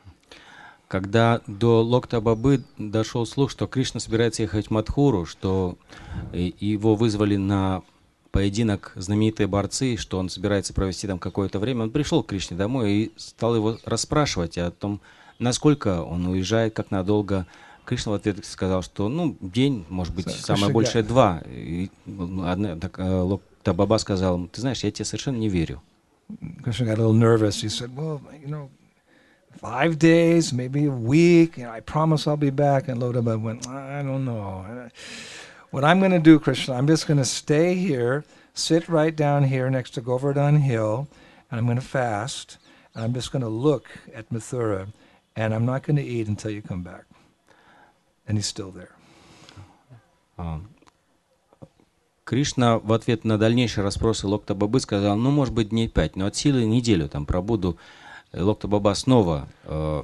Когда до Локта Бабы дошел слух, что Кришна собирается ехать в Мадхуру, что его вызвали на поединок знаменитые борцы, что он собирается провести там какое-то время, он пришел к Кришне домой и стал его расспрашивать о том, насколько он уезжает, как надолго. Кришна в ответ сказал, что ну день, может быть, so, самое большее два. И, одна, так, Локта Баба сказал, ты знаешь, я тебе совершенно не верю. Krishna got a little nervous. He said, well, you know, five days, maybe a week, you know, I promise I'll be back. And Lota Baba went, I don't know. What I'm going to do, Krishna, I'm just going to stay here, sit right down here next to Govardhan Hill, and I'm going to fast, and I'm just going to look at Mathura, and I'm not going to eat until you come back. And he's still there. Um. Кришна в ответ на дальнейшие расспросы Локта Бабы сказал, ну, может быть, дней пять, но от силы неделю там пробуду. Локта Баба снова э,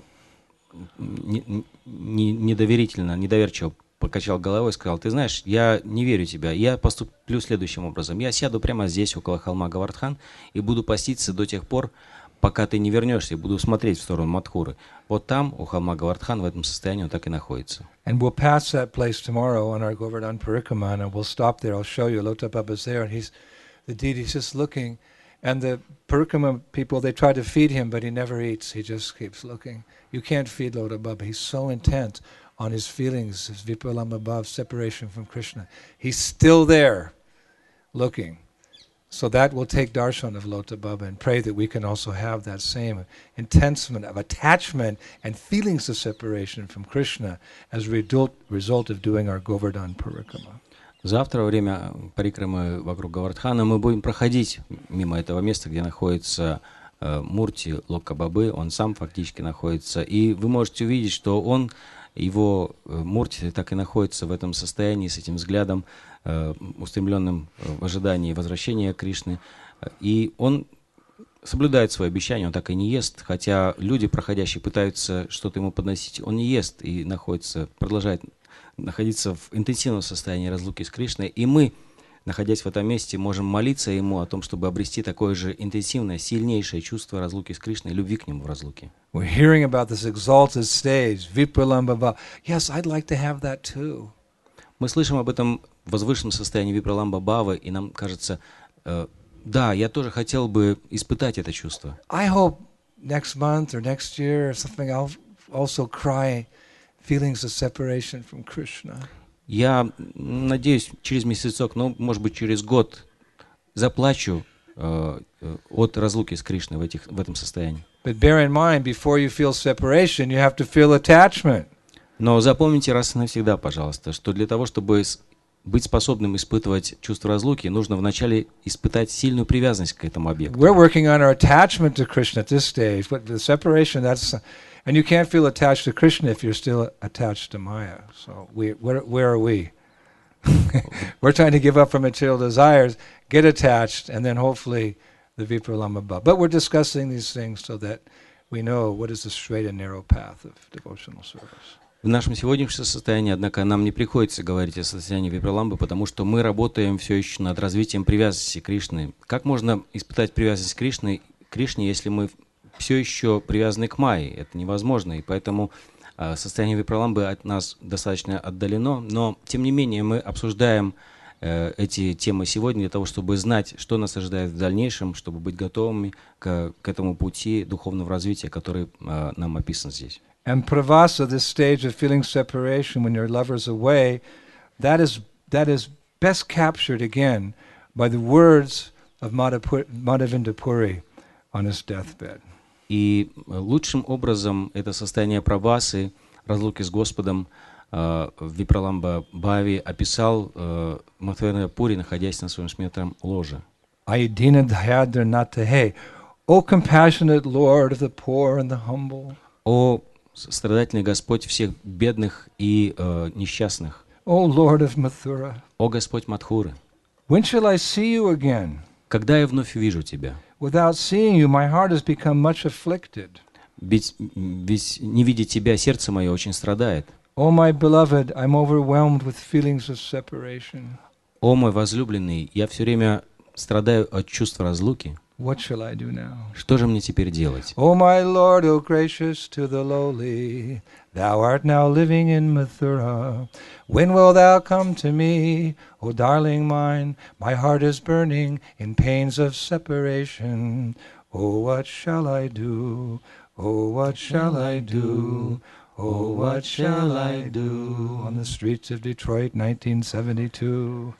не, не, недоверительно, недоверчиво покачал головой и сказал, ты знаешь, я не верю тебе, я поступлю следующим образом. Я сяду прямо здесь, около холма Говардхан, и буду поститься до тех пор, пока ты не вернешься, и буду смотреть в сторону Мадхуры. Вот там, у холма Говардхан, в этом состоянии он так и находится. And we'll pass that place tomorrow on our Govardhan Parikrama, and we'll stop there, I'll show you, Lota Baba's there, and he's, the deity's just looking. And the Parikrama people, they try to feed him, but he never eats. He just keeps looking. You can't feed Lota Baba. He's so intent on his feelings, his Vipralambha Bhav, separation from Krishna. He's still there, looking. So that will take darshan of Lota Baba and pray that we can also have that same intensement of attachment and feelings of separation from Krishna as a result, result of doing our Govardhan Parikrama. Завтра во время парикрамы вокруг Говардхана мы будем проходить мимо этого места, где находится э, Мурти Локта Бабы, он сам фактически находится, и вы можете увидеть, что он, его э, Мурти так и находится в этом состоянии, с этим взглядом, э, устремленным в ожидании возвращения Кришны, и он соблюдает свое обещание, он так и не ест, хотя люди, проходящие, пытаются что-то ему подносить, он не ест и находится, продолжает находиться в интенсивном состоянии разлуки с Кришной, и мы, находясь в этом месте, можем молиться Ему о том, чтобы обрести такое же интенсивное, сильнейшее чувство разлуки с Кришной, любви к Нему в разлуке. We're hearing about this exalted stage, Vipralambha Bhava. Yes, I'd like to have that too. Мы слышим об этом возвышенном состоянии Випраламба Бхавы, и нам кажется, э, да, я тоже хотел бы испытать это чувство. I hope next month or next year or something, I'll also cry feelings of separation from Krishna. Я надеюсь, через месяцок, ну, может быть, через год заплачу э, э, от разлуки с Кришной в, этих, в этом состоянии. But bear in mind, before you feel separation, you have to feel attachment. Но запомните раз и навсегда, пожалуйста, что для того, чтобы с- быть способным испытывать чувство разлуки, нужно вначале испытать сильную привязанность к этому объекту. We're working on our attachment to Krishna at this stage, but the separation, that's, and you can't feel attached to Krishna if you're still attached to Maya. So we, where, where are we? We're trying to give up from material desires, get attached, and then hopefully the Vipralambha Bhava. But we're discussing these things so that we know what is the straight and narrow path of devotional service. В нашем сегодняшнем состоянии, однако, нам не приходится говорить о состоянии Випраламбы, потому что мы работаем все еще над развитием привязанности к Кришне. Как можно испытать привязанность к Кришне, Кришне, если мы все еще привязаны к Майе? Это невозможно, и поэтому э, состояние Випраламбы от нас достаточно отдалено, но, тем не менее, мы обсуждаем э, эти темы сегодня для того, чтобы знать, что нас ожидает в дальнейшем, чтобы быть готовыми к, к этому пути духовного развития, который э, нам описан здесь. And pravasa, this stage of feeling separation when your lover's away, that is that is best captured again by the words of Madhapu- Madhavinda Puri on his deathbed. И лучшим образом это состояние правасы, разлуки с Господом, э, Випраламба Бхави описал э, Мадхавендра Пури, находясь на своем смертном ложе. Ayadina Dhyadra Natahe, O compassionate Lord of the poor and the humble. О страдательный Господь всех бедных и э, несчастных, O Lord of Mathura, о Господь Мадхуры, when shall I see you again? когда я вновь увижу Тебя? Without seeing you, my heart has become much afflicted. Ведь, ведь не видя Тебя, сердце мое очень страдает. O my beloved, I'm overwhelmed with feelings of separation. О мой возлюбленный, я все время страдаю от чувства разлуки. What shall I do now? Что же мне теперь делать? O my Lord, O gracious to the lowly, thou art now living in Mathura. When wilt thou come to me, O darling mine? My heart is burning in pains of separation. Oh, what shall I do? Oh, what shall I do? Oh, what shall I do? On the streets of Detroit, nineteen seventy-two.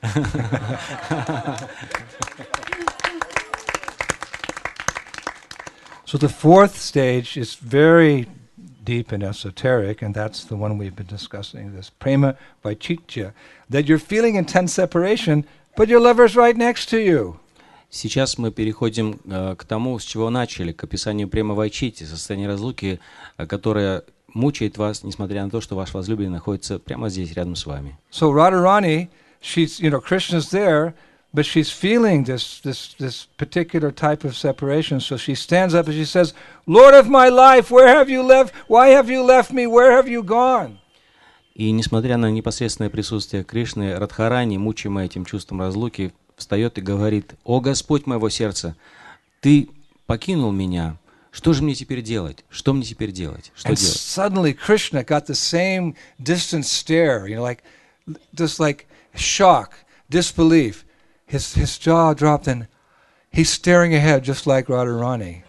So the fourth stage is very deep and esoteric, and that's the one we've been discussing, this prema vaichitya, that you're feeling intense separation, but your lover's right next to you. Сейчас мы переходим э, к тому, с чего начали, к описанию према вайчити, состояния разлуки, э, которое мучает вас, несмотря на то, что ваш возлюбленный находится прямо здесь, рядом с вами. So Radharani, she's, you know, Krishna's there, but she's feeling this, this, this particular type of separation. So she stands up and she says, Lord of my life, where have you left? Why have you left me? Where have you gone? И несмотря на непосредственное присутствие Кришны, Радхарани, мучимая этим чувством разлуки, встает и говорит: «О Господь моего сердца, Ты покинул меня. Что же мне теперь делать? Что мне теперь делать? Что And делать?» suddenly Krishna got the same distant stare, you know, like, just like shock, disbelief. His, his jaw dropped and he's staring ahead just like Radharani.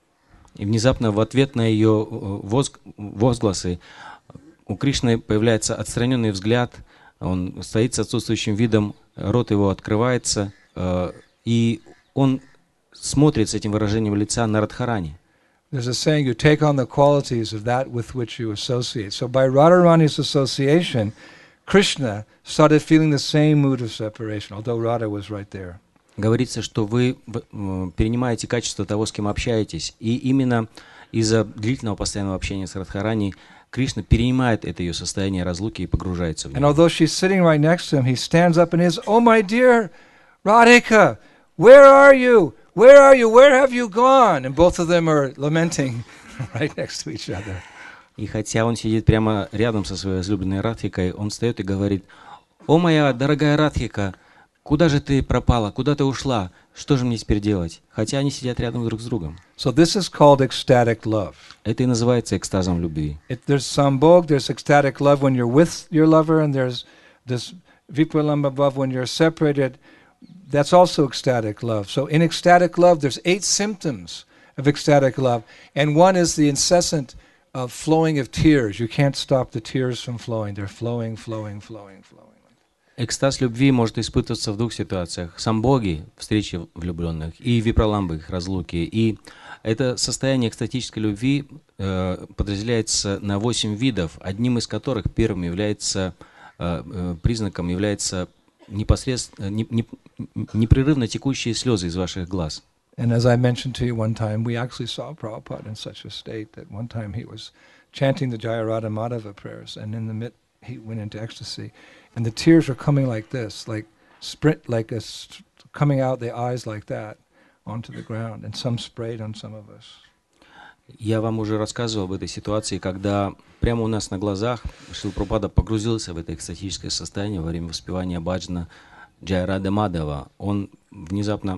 И внезапно в ответ на ее возг- возгласы у Кришны появляется отстраненный взгляд, он стоит с отсутствующим видом, рот его открывается, э, и он смотрит с этим выражением лица на Радхарани. There's a saying, you take on the qualities of that with which you associate. So by Radharani's association, Krishna started feeling the same mood of separation, although Radha was right there. Говорится, что вы э, перенимаете качество того, с кем общаетесь, и именно из-за длительного постоянного общения с Радхарани Кришна перенимает это ее состояние разлуки и погружается в And него. although she's sitting right next to him, he stands up and is, oh my dear Radhika, where are you? Where are you? Where have you gone? And both of them are lamenting right next to each other. И хотя он сидит прямо рядом со своей возлюбленной Радхикой, он встает и говорит: «О моя дорогая Радхика, куда же ты пропала? Куда ты ушла? Что же мне теперь делать?» Хотя они сидят рядом друг с другом. So this is called ecstatic love. Это и называется экстазом любви. It, there's sambhog, there's ecstatic love when you're with your lover, and there's this vipralambha love when you're separated. That's also ecstatic love. So in ecstatic love, there's eight symptoms of ecstatic love, and one is the incessant uh, flowing of tears. You can't stop the tears from flowing. They're flowing, flowing, flowing, flowing. Экстаз любви может испытываться в двух ситуациях. Самбоги, встречи влюбленных, и випраламбы, их разлуки. И это состояние экстатической любви э, подразделяется на восемь видов, одним из которых первым является, э, э, признаком является непосредственно, не, не, непрерывно текущие слезы из ваших глаз. And as I mentioned to you one time, we actually saw Prabhupada in such a state that one time he was chanting the Jaya Radha Madhava prayers, and in the mid he went into ecstasy, and the tears were coming like this, like sprint, like a st- coming out the eyes like that onto the ground, and some sprayed on some of us. Я вам уже рассказывал об этой ситуации, когда прямо у нас на глазах Шрила Прабхупада погрузился в это экстатическое состояние во время воспевания баджана Джая Рада Мадхава. Он внезапно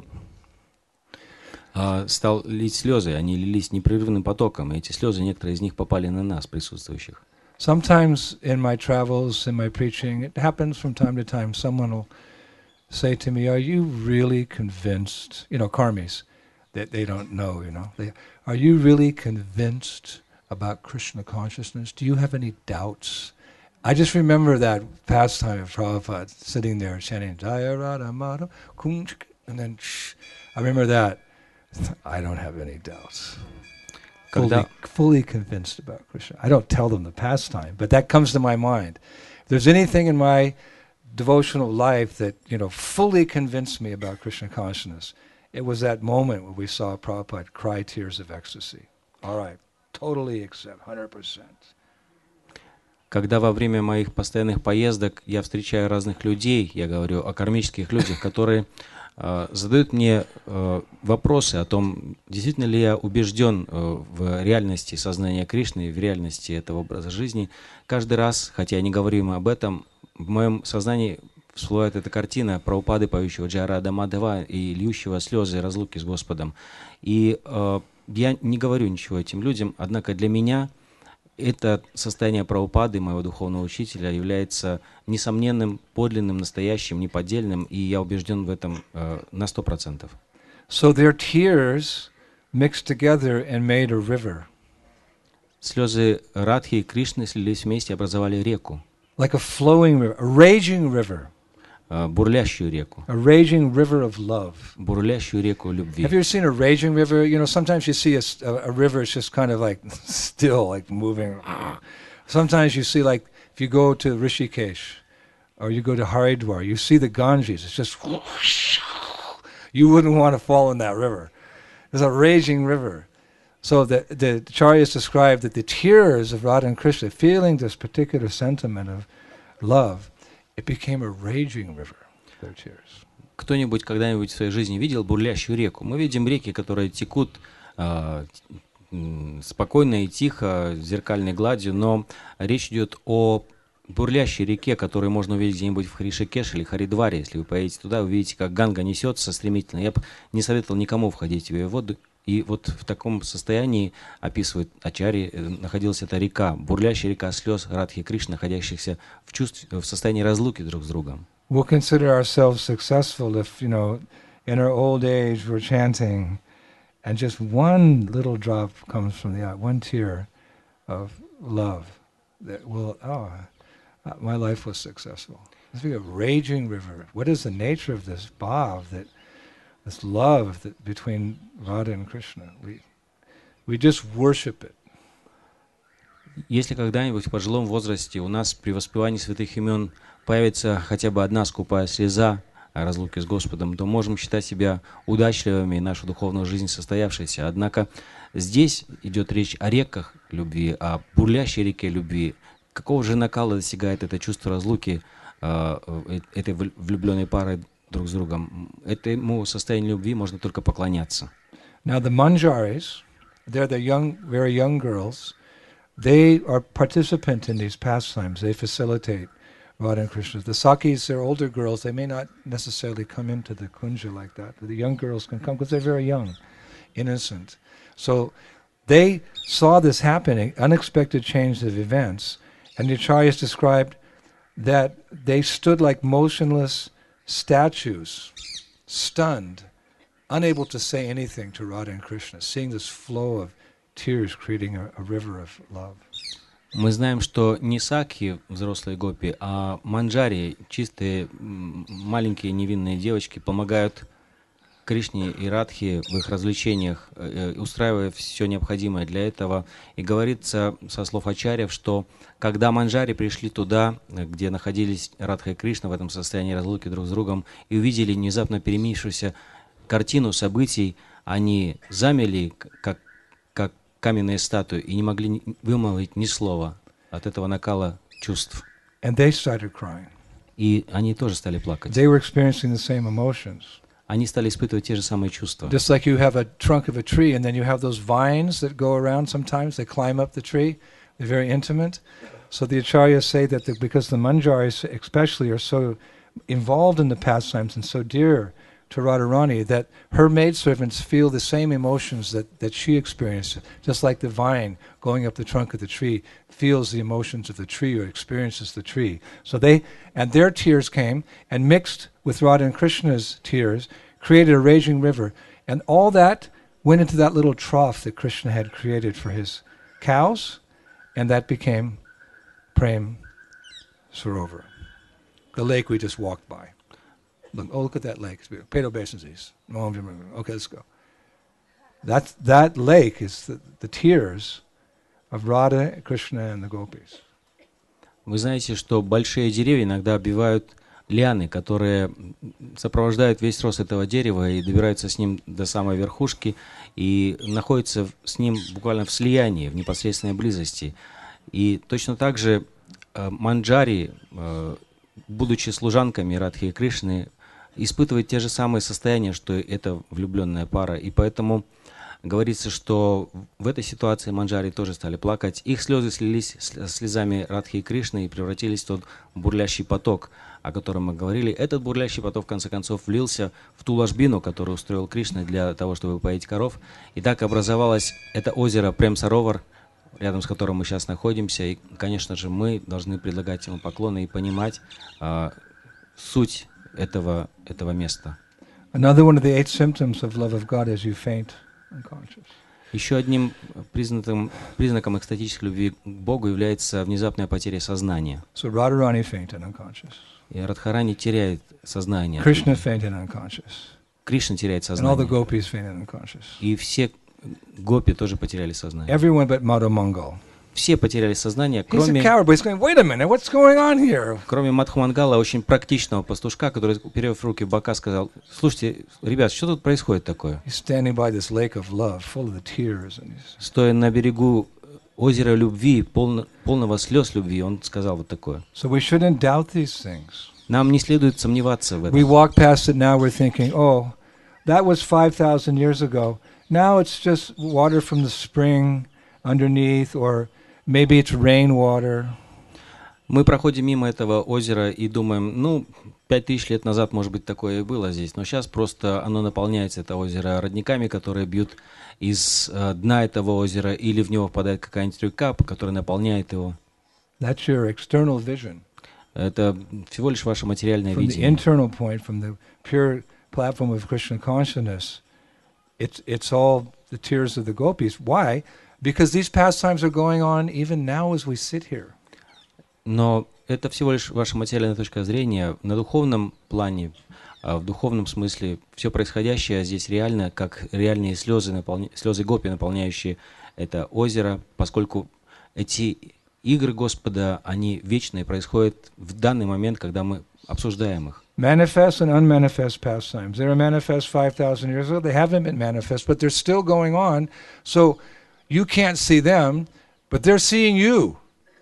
а, стал лить слезы, они лились непрерывным потоком, и эти слезы, некоторые из них попали на нас, присутствующих. Sometimes in my travels, in my preaching, it happens from time to time, someone will say to me, are you really convinced, you know, karmis, that they don't know, you know, they, are you really convinced about Krishna consciousness? Do you have any doubts? I just remember that pastime of Prabhupada sitting there chanting, Jaya Radha Madhava, and then shh, I remember that. I don't have any doubts. Fully, fully convinced about Krishna. I don't tell them the pastime, but that comes to my mind. If there's anything in my devotional life that, you know, fully convinced me about Krishna consciousness, it was that moment when we saw Prabhupada cry tears of ecstasy. All right, totally accept, one hundred percent. Когда во время моих постоянных поездок я встречаю разных людей, я говорю о кармических людях, которые э, задают мне э, вопросы о том, действительно ли я убежден э, в реальности сознания Кришны, в реальности этого образа жизни. Каждый раз, хотя не говорим об этом, в моем сознании всплывает эта картина Прабхупады, поющего Джая Рада Мадхава и льющего слезы разлуки с Господом. И э, я не говорю ничего этим людям, однако для меня это состояние Прабхупады, моего духовного учителя, является несомненным, подлинным, настоящим, неподдельным, и я убежден в этом э, на сто процентов. So their tears mixed together and made a river. Слезы Радхи и Кришны слились вместе и образовали реку. Like a flowing river, a raging river. Uh, бурлящую реку. A raging river of love. Бурлящую реку любви. Have you ever seen a raging river? You know, sometimes you see a, a, a river, it's just kind of like still, like moving. Sometimes you see, like, if you go to Rishikesh or you go to Haridwar, you see the Ganges. It's just, you wouldn't want to fall in that river. It's a raging river. So the, the Acharyas described that the tears of Radha and Krishna, feeling this particular sentiment of love, it became a raging river, their tears. Кто-нибудь когда-нибудь в своей жизни видел бурлящую реку? Мы видим реки, которые текут э, спокойно и тихо, зеркальной гладью, но речь идет о бурлящей реке, которую можно увидеть где-нибудь в Ришикеше или Харидваре. Если вы поедете туда, увидите, как Ганга несется стремительно. Я бы не советовал никому входить в ее воду. И вот в таком состоянии, описывает Ачарьи, находилась эта река, бурлящая река слез Радхи и Кришны, находящихся в, чувств, в состоянии разлуки друг с другом. We'll consider ourselves successful if, you know, in our old age we're chanting, and just one little drop comes from the eye, one tear of love, that will, oh, my life was successful. It's like a raging river. What is the nature of this bhav, that this love that between Radha and Krishna? We, we just worship it. Если когда-нибудь в пожилом возрасте у нас при воспевании святых имен появится хотя бы одна скупая слеза о разлуке с Господом, то можем считать себя удачливыми и нашу духовную жизнь состоявшейся. Однако здесь идет речь о реках любви, о бурлящей реке любви. Какого же накала достигает это чувство разлуки э, этой влюбленной пары друг с другом? Этому состоянию любви можно только поклоняться. Now the Manjaris, they're the young, very young girls. They are participant in these pastimes. They facilitate Radha and Krishna. The Sakis, they're older girls. They may not necessarily come into the kunja like that. But the young girls can come because they're very young, innocent. So they saw this happening, unexpected change of events. And the Acharyas described that they stood like motionless statues, stunned, unable to say anything to Radha and Krishna, seeing this flow of tears creating a, a river of love. Мы знаем, что не сакхи, взрослые гопи, а манджари, чистые м, маленькие невинные девочки, помогают Кришне и Радхе в их развлечениях, э, э, устраивая все необходимое для этого. И говорится со слов ачарьев, что когда манджари пришли туда, э, где находились Радха и Кришна в этом состоянии разлуки друг с другом, и увидели внезапно переменившуюся картину событий, они замерли, к- как, как каменные статуи, и не могли ни- вымолвить ни слова от этого накала чувств. And they started crying. И они тоже стали плакать. They were experiencing the same emotions. Они стали испытывать те же самые чувства. Just like you have a trunk of a tree and then you have those vines that go around sometimes, they climb up the tree, they're very intimate. So the acharyas say that the, because the manjaris especially are so involved in the pastimes and so dear to Radharani, that her maidservants feel the same emotions that, that she experienced, just like the vine going up the trunk of the tree feels the emotions of the tree or experiences the tree. So they, and their tears came and mixed with Radha and Krishna's tears, created a raging river. And all that went into that little trough that Krishna had created for his cows, and that became Prem Sarovar, the lake we just walked by. Look, oh, look at that lake. It's beautiful. Pato Basin's east. Okay, let's go. That, that lake is the, the tears of Radha, Krishna, and the gopis. Вы знаете, что большие деревья иногда обвивают лианы, которые сопровождают весь рост этого дерева и добираются с ним до самой верхушки и находятся с ним буквально в слиянии, в непосредственной близости. И точно так же э, манджари, э, будучи служанками Радхи и Кришны, испытывают те же самые состояния, что и эта влюбленная пара. И поэтому говорится, что в этой ситуации манджари тоже стали плакать. Их слезы слились с слезами Радхи и Кришны и превратились в тот бурлящий поток, о котором мы говорили. Этот бурлящий поток, в конце концов, влился в ту ложбину, которую устроил Кришна для того, чтобы поить коров. И так образовалось это озеро Прем-Саровар, рядом с которым мы сейчас находимся. И, конечно же, мы должны предлагать ему поклоны и понимать а, суть этого, этого места. Another one of the eight symptoms of love of God is you faint unconscious. Еще одним признаком, признаком экстатической любви к Богу является внезапная потеря сознания. So Radharani fainted unconscious. И Радхарани теряет сознание. Krishna fainted unconscious. Кришна теряет And all the сознание. gopis fainted unconscious. И все гопи тоже потеряли сознание. Everyone but Madhu Mangal. Все потеряли сознание, He's a кроме, coward, but he's going, wait a minute, what's going on here? кроме Мадхумангала, очень практичного пастушка, который, уперев руки в бока, сказал: слушайте, ребят, что тут происходит такое? He's standing by this lake of love, full of the tears. And he's, Стоя на берегу озера любви, полно, полного слез любви, он сказал вот такое. so we shouldn't doubt these things. Нам не следует сомневаться в We этом. walk past it now, we're thinking, oh, that was five thousand years ago. Now it's just water from the spring underneath, or maybe it's rainwater. Мы проходим мимо этого озера и думаем, ну, пять тысяч лет назад, может быть, такое и было здесь, но сейчас просто оно наполняется, это озеро, родниками, которые бьют из э, дна этого озера, или в него впадает какая-нибудь река, которая наполняет его. That's your external vision. Это всего лишь ваше материальное From the видение. internal point, from the pure platform of Krishna consciousness, it's, it's all the tears of the gopis. Why? Because these pastimes are going on even now as we sit here. Но это всего лишь ваша материальная точка зрения. На духовном плане, а в духовном смысле, все происходящее здесь реально, как реальные слезы, наполня... слезы гопи, наполняющие это озеро, поскольку эти игры Господа, они вечные, происходят в данный момент, когда мы обсуждаем их. Manifest and unmanifest pastimes. They were manifest five thousand years ago. They haven't been manifest, but they're still going on. So you can't see them, but they're seeing you.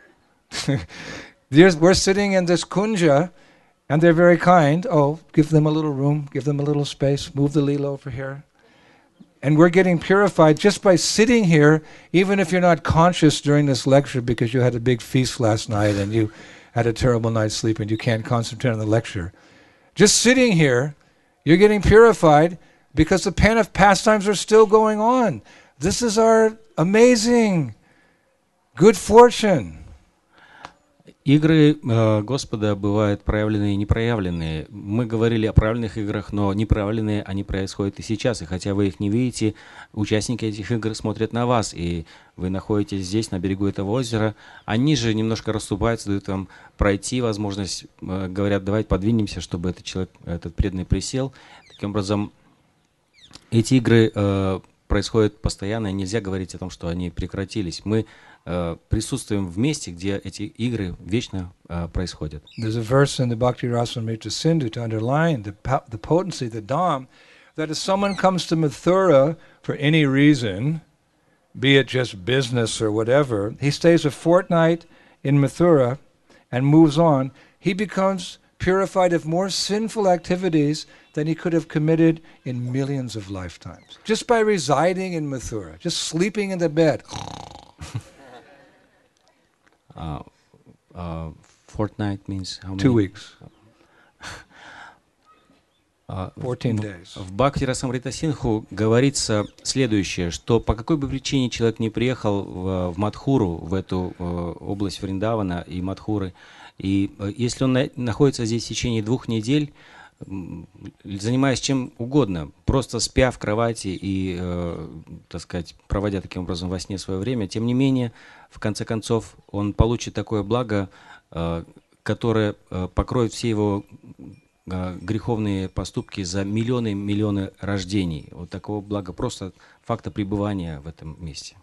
There's, we're sitting in this kunja, and they're very kind. Oh, give them a little room, give them a little space, move the lila over here. And we're getting purified just by sitting here, even if you're not conscious during this lecture because you had a big feast last night and you had a terrible night's sleep and you can't concentrate on the lecture. Just sitting here, you're getting purified because the pan of pastimes are still going on. This is our amazing good fortune. Игры э, Господа бывают проявленные и непроявленные. Мы говорили о правильных играх, но неправильные они происходят и сейчас. И хотя вы их не видите, участники этих игр смотрят на вас, и вы находитесь здесь, на берегу этого озера. Они же немножко расступаются, дают вам пройти возможность, э, говорят, давайте подвинемся, чтобы этот человек, этот преданный присел. Таким образом, эти игры э, происходят постоянно, и нельзя говорить о том, что они прекратились. Мы Uh, присутствуем в месте, где эти игры вечно uh, происходят. There's a verse in the Bhakti Rasamrita Sindhu to underline the, the potency, the dham, that if someone comes to Mathura for any reason, be it just business or whatever, he stays a fortnight in Mathura and moves on, he becomes purified of more sinful activities than he could have committed in millions of lifetimes. Just by residing in Mathura, just sleeping in the bed. Uh, uh, fortnight means how many? Two weeks. Uh, fourteen days. В Бхакти Расамрита Синдху говорится следующее, что по какой бы причине человек не приехал в, в Мадхуру, в эту uh, область Вриндавана и Мадхуры, и uh, если он на, находится здесь в течение двух недель, занимаясь чем угодно, просто спя в кровати и, э, так сказать, проводя таким образом во сне свое время, тем не менее, в конце концов, он получит такое благо, э, которое э, покроет все его э, греховные поступки за миллионы и миллионы рождений. Вот такого блага, просто факта пребывания в этом месте.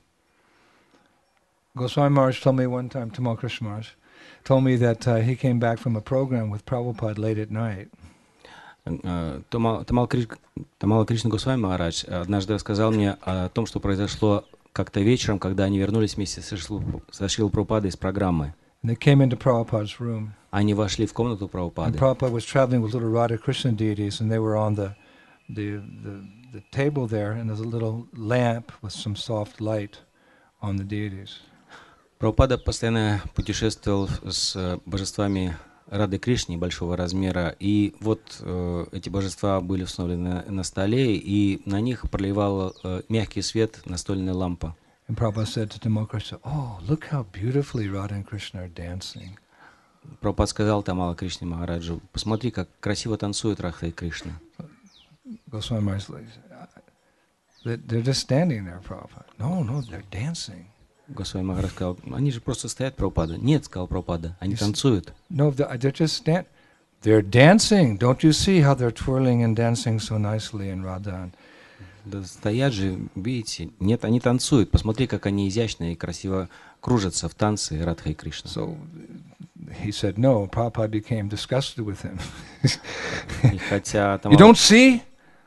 Goswami Maharaj told me one time, Tamal Krishna Maharaj, told me that uh, he came back from a program with Prabhupada late at night. Тамал, Тамал, Тамал Кришна Госвами Махарадж однажды рассказал мне о том, что произошло как-то вечером, когда они вернулись вместе со Шрилой Прабхупадой из программы. They came into Prabhupada's room. Они вошли в комнату Прабхупады. And Prabhupada was traveling with little Radha Krishna deities, and they were on the, the, the, the table there, and there's a little lamp with some soft light on the deities. Прабхупада постоянно путешествовал с божествами Рады Кришны большого размера, и вот э, эти божества были установлены на, на столе, и на них проливал э, мягкий свет настольная лампа. And Prabhupada said to Tamal Krishna, "Oh, look how beautifully Radha and Krishna are dancing." Прабхупада сказал Тамала Кришне Махараджу: посмотри, как красиво танцуют Радха и Кришна. Goswami Maharaj, they're just standing there, Prabhupada. No, no, they're dancing. Госвами Махарадж сказал: они же просто стоят, Прабхупада. Нет, сказал Прабхупада, они танцуют. No, they're just stand. They're dancing. Don't you see how they're twirling and dancing so nicely in Radha? Да стоят же, видите? Нет, они танцуют. Посмотри, как они изящно и красиво кружатся в танце Радха и Кришна. So he said no. Prabhupada became disgusted with him. И хотя You don't see?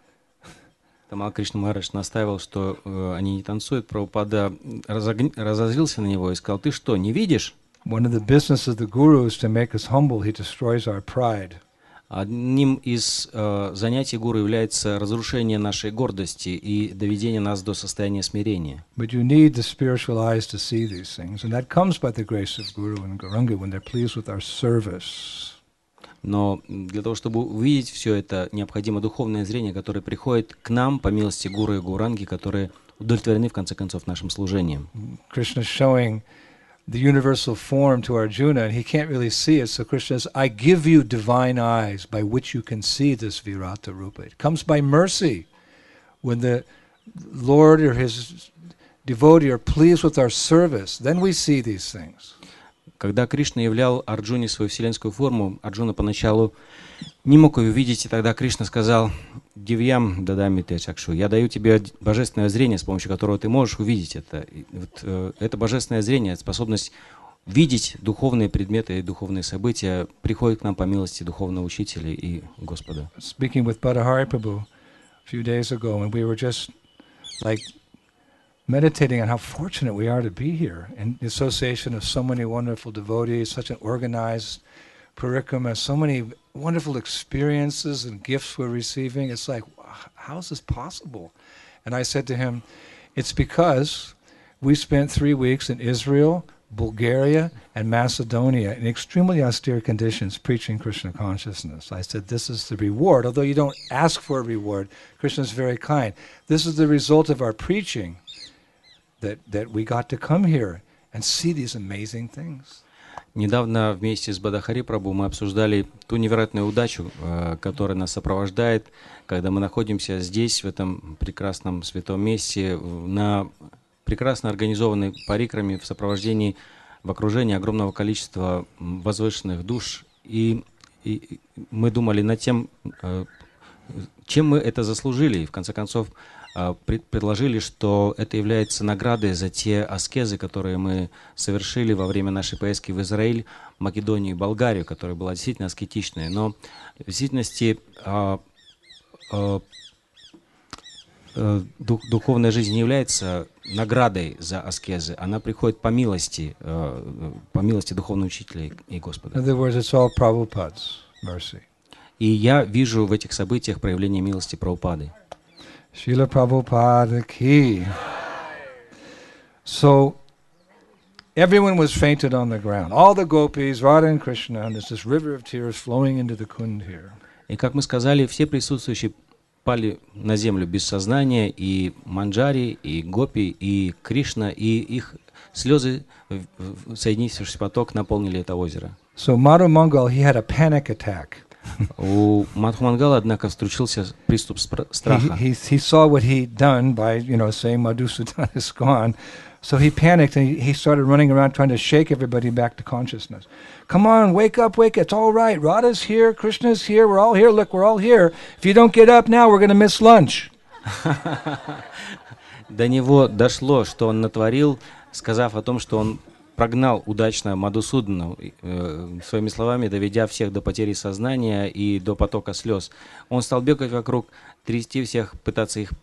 Тамал Кришна Махарадж настаивал, что э, они не танцуют, Прабхупада разогн... разозлился на него и сказал: ты что, не видишь? One of the business of the guru is to make us humble. He destroys our pride. Одним из э, занятий гуру является разрушение нашей гордости и доведение нас до состояния смирения. But you need the spiritual eyes to see these things, and that comes by the grace of Guru and Gauranga when they're pleased with our service. Но для того, чтобы увидеть все это, необходимо духовное зрение, которое приходит к нам по милости Гуру и Гауранги, которые удовлетворены в конце концов нашим служением. Krishna showing the universal form to Arjuna, and he can't really see it. So Krishna says, "I give you divine eyes by which you can see this Virata Rupa." It comes by mercy. When the Lord or his devotee are pleased with our service, then we see these things. Когда Кришна являл Арджуне свою вселенскую форму, Арджуна поначалу не мог ее увидеть, и тогда Кришна сказал: «Дивьям дадами те чакшу, я даю тебе божественное зрение, с помощью которого ты можешь увидеть это». И вот, э, это божественное зрение, способность видеть духовные предметы и духовные события, приходит к нам по милости духовного учителя и Господа. Speaking with Bhattahari Prabhu a few days ago, and we were just like meditating on how fortunate we are to be here in the association of so many wonderful devotees, such an organized parikrama, so many wonderful experiences and gifts we're receiving. It's like, how is this possible? And I said to him, it's because we spent three weeks in Israel, Bulgaria, and Macedonia in extremely austere conditions preaching Krishna consciousness. I said, this is the reward. Although you don't ask for a reward, Krishna is very kind. This is the result of our preaching. That, that we got to come here and see these amazing things. Недавно вместе с Бадахари Прабху мы обсуждали ту невероятную удачу, э, которая нас сопровождает, когда мы находимся здесь, в этом прекрасном святом месте, в- на прекрасно организованной парикраме в сопровождении, в окружении огромного количества м, возвышенных душ. И, и мы думали над тем, э, чем мы это заслужили, и в конце концов а, пред- предложили, что это является наградой за те аскезы, которые мы совершили во время нашей поездки в Израиль, Македонию и Болгарию, которая была действительно аскетичная. Но в действительности а, а, э, дух- духовная жизнь не является наградой за аскезы, она приходит по милости, э, по милости духовного учителя и и In Господа. other words, it's all Prabhupada's mercy. И я вижу в этих событиях проявление милости Прабхупады. Srila Prabhupada ki. So everyone was fainted on the ground. All the gopis, Radha and Krishna, and there's this river of tears flowing into the Kund here. И как мы сказали, все присутствующие пали на землю без сознания, и Манджари, и Гопи, и Кришна, и их слезы, в- в- соединившись в поток, наполнили это озеро. So Madhu Mangal, he had a panic attack. У Мадхумангала, однако, случился приступ спра- He, страха. he, he saw what he'd done by, you know, saying Madhusudan is gone. So he panicked and he, he started running around trying to shake everybody back to consciousness. Come on, wake up, wake up. It's all right. Radha's here, Krishna's here. We're all here. Look, we're all here. If you don't get up now, we're going to miss lunch. До него дошло, что он натворил, сказав о том, что он прогнал удачно Мадусудану, э, своими словами, доведя всех до потери сознания и до потока слез. Он стал бегать вокруг, трясти всех, пытаться их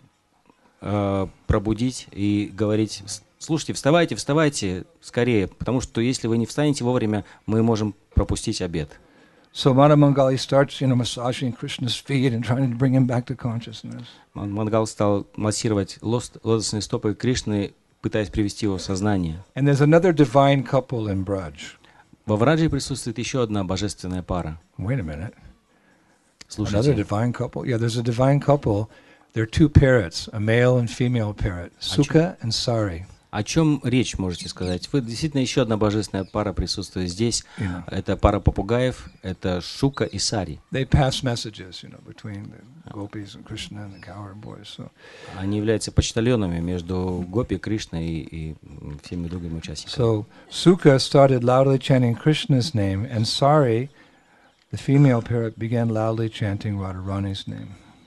э, пробудить и говорить: слушайте, вставайте, вставайте скорее, потому что если вы не встанете вовремя, мы можем пропустить обед. So Madhu Mangal, he starts, you know, massaging Krishna's feet and trying to bring him back to consciousness. Ман- Мангал стал массировать лос- лотосные стопы Кришны, пытаясь привести его в сознание. And there's another divine couple in Braj. Во Враджи присутствует еще одна божественная пара. Wait a minute. Another Слушайте, divine couple? Yeah, there's a divine couple. There are two parrots, a male and female parrot, Sukha and Sari. о чем речь, можете сказать? Вы действительно еще одна божественная пара присутствует здесь. You know, Это пара попугаев, это Шука и Сари. they pass messages, you know, between the gopis and Krishna and the cowherd boys. So, Они являются почтальонами между Гопи, Кришной и, и м, всеми другими участниками. so Sukha started loudly chanting Krishna's name, and Sari, the female parrot, began loudly chanting Radharani's name.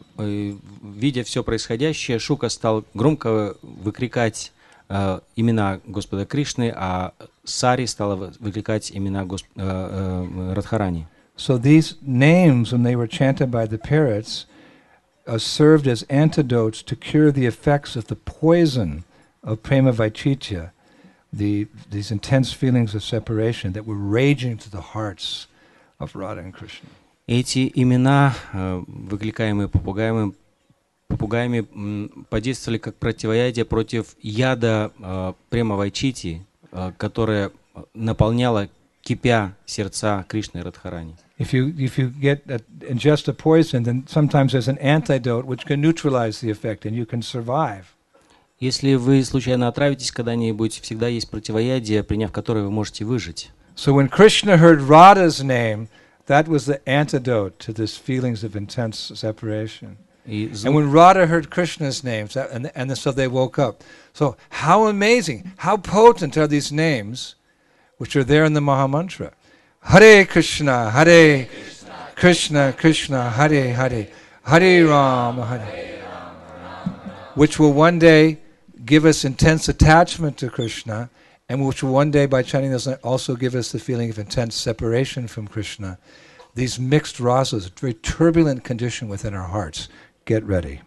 И, видя все происходящее, Шука стал громко выкрикать э, имена Господа Кришны, а Сари стала вы- выкрикать имена Госп... э, э, Радхарани. So these names, when they were chanted by the parrots, uh, served as antidotes to cure the effects of the poison of prema vaichitya, the, these intense feelings of separation that were raging through the hearts of Radha and Krishna. Эти имена, э, выкликаемые попугаями, попугаями, м, подействовали как противоядие против яда э, према вайчити, э, которое наполняло, кипя, сердца Кришны и Радхарани. If you if you get a, ingest a poison, then sometimes there's an antidote which can neutralize the effect, and you can survive. Если вы случайно отравитесь когда-нибудь, всегда есть противоядие, приняв которое вы можете выжить. So when Krishna heard Radha's name, that was the antidote to this feelings of intense separation. И And звук, when Radha heard Krishna's names, that, and, and so they woke up. So how amazing, how potent are these names, which are there in the Mahamantra? Hare Krishna, Hare Krishna, Krishna, Hare Hare, Hare Rama, Hare, which will one day give us intense attachment to Krishna, and which will one day, by chanting this, also give us the feeling of intense separation from Krishna. These mixed rasas, a very turbulent condition within our hearts. Get ready.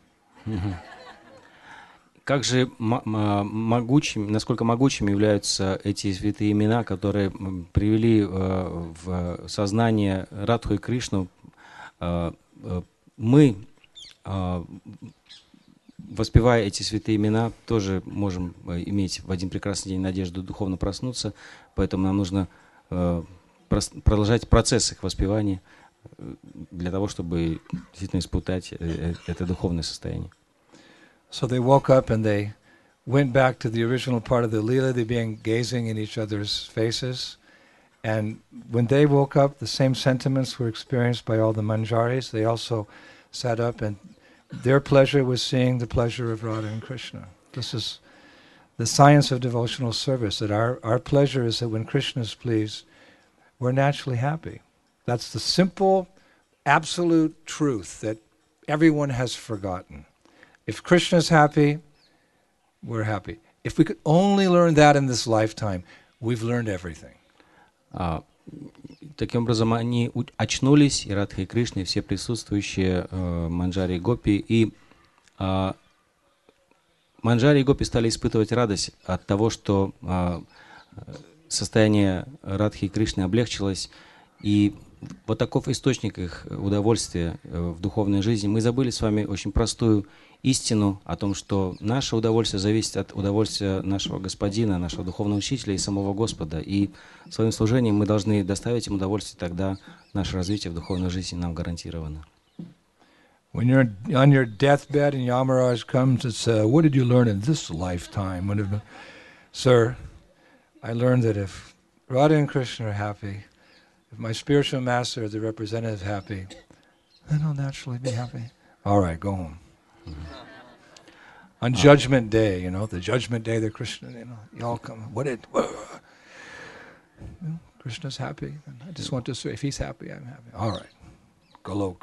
как же мо- мо- могучими, насколько могучими являются эти святые имена, которые м, привели э, в сознание Радху и Кришну. Э, э, Мы, э, воспевая эти святые имена, тоже можем э, иметь в один прекрасный день надежду духовно проснуться, поэтому нам нужно э, прос- продолжать процесс их воспевания э, для того, чтобы действительно испытать э, э, это духовное состояние. So they woke up and they went back to the original part of the Leela. They began gazing in each other's faces. And when they woke up, the same sentiments were experienced by all the manjaris. They also sat up, and their pleasure was seeing the pleasure of Radha and Krishna. This is the science of devotional service, that our, our pleasure is that when Krishna is pleased, we're naturally happy. That's the simple, absolute truth that everyone has forgotten. If Krishna is happy, we're happy. If we could only learn that in this lifetime, we've learned everything. А, таким образом, они у- очнулись, и Радха и Кришна, и все присутствующие э, Манджари и Гопи, и а, Манджари и Гопи стали испытывать радость от того, что а, состояние Радхи и Кришны облегчилось, и вот таков источник их удовольствия э, в духовной жизни. Мы забыли с вами очень простую истину о том, что наше удовольствие зависит от удовольствия нашего Господина, нашего духовного учителя и самого Господа. И своим служением мы должны доставить им удовольствие, тогда наше развитие в духовной жизни нам гарантировано. When you're on your deathbed and Yamaraj comes and says, what did you learn in this lifetime? What did, Sir, I learned that if Radha and Krishna are happy, if my spiritual master or the representative is happy, then I'll naturally be happy. All right, go home. On Judgment Day, you know, the Judgment Day, the Krishna, you know, you all come. What did you know, Krishna's happy? And I just want to say, if he's happy, I'm happy. All right, Golok.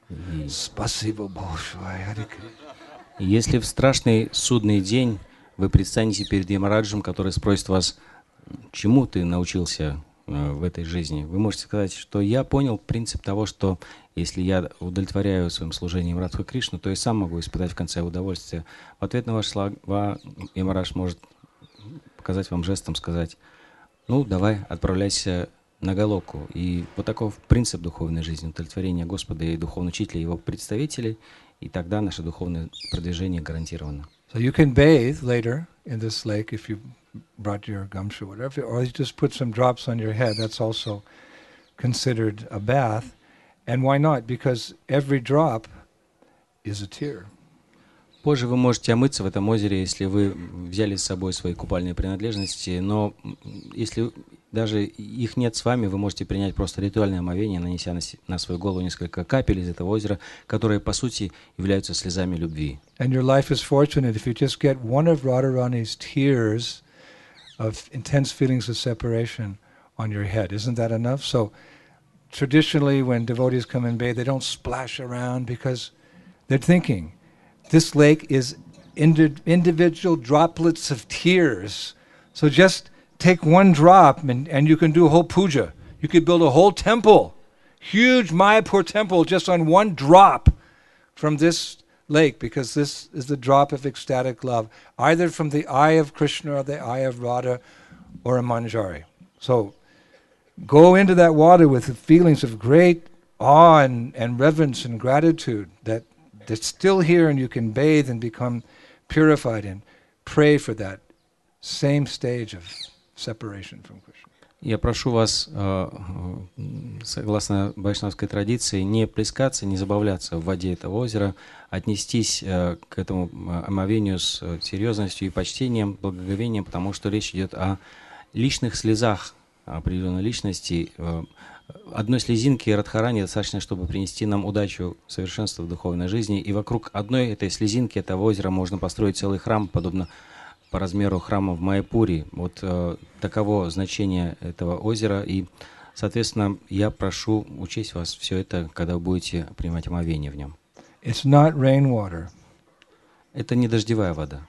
Спасибо большое, Харе Кришна. Если в страшный судный день вы предстанете перед Ямараджем, который спросит вас, чему ты научился э, в этой жизни, вы можете сказать, что я понял принцип того, что если я удовлетворяю своим служением Радху Кришну, то и сам могу испытать в конце удовольствие. В ответ на ваши слова Ямарадж может показать вам жестом, сказать, ну, давай, отправляйся на Галоку. И вот таков принцип духовной жизни, удовлетворение Господа и духовного учителя, его представителей, и тогда наше духовное продвижение гарантировано. So you can bathe later in this lake if you brought your gumshoe, whatever, or you just put some drops on your head. That's also considered a bath. And why not? Because every drop is a tear. Позже вы можете омыться в этом озере, если вы взяли с собой свои купальные принадлежности, но если даже их нет с вами, вы можете принять просто ритуальное омовение, нанеся на, на свою голову несколько капель из этого озера, которые, по сути, являются слезами любви. And your life is fortunate if you just get one of Radharani's tears of intense feelings of separation on your head. Isn't that enough? So traditionally when devotees come and bathe, they don't splash around because they're thinking, this lake is indi- individual droplets of tears. So just take one drop and, and you can do a whole puja. You could build a whole temple, huge Mayapur temple just on one drop from this lake, because this is the drop of ecstatic love, either from the eye of Krishna or the eye of Radha or a Manjari. So go into that water with feelings of great awe and, and reverence and gratitude that that's still here, and you can bathe and become purified and pray for that same stage of separation from Krishna. Я прошу вас, согласно вайшнавской традиции, не плескаться, не забавляться в воде этого озера, отнестись к этому омовению с серьезностью и почтением, благоговением, потому что речь идет о личных слезах определенной личности. Одной слезинки Радхарани достаточно, чтобы принести нам удачу, совершенство в духовной жизни. И вокруг одной этой слезинки, этого озера, можно построить целый храм, подобно по размеру храма в Майяпуре. Вот э, таково значение этого озера. И, соответственно, я прошу учесть вас все это, когда вы будете принимать омовение в нем. It's not rainwater. Это не дождевая вода.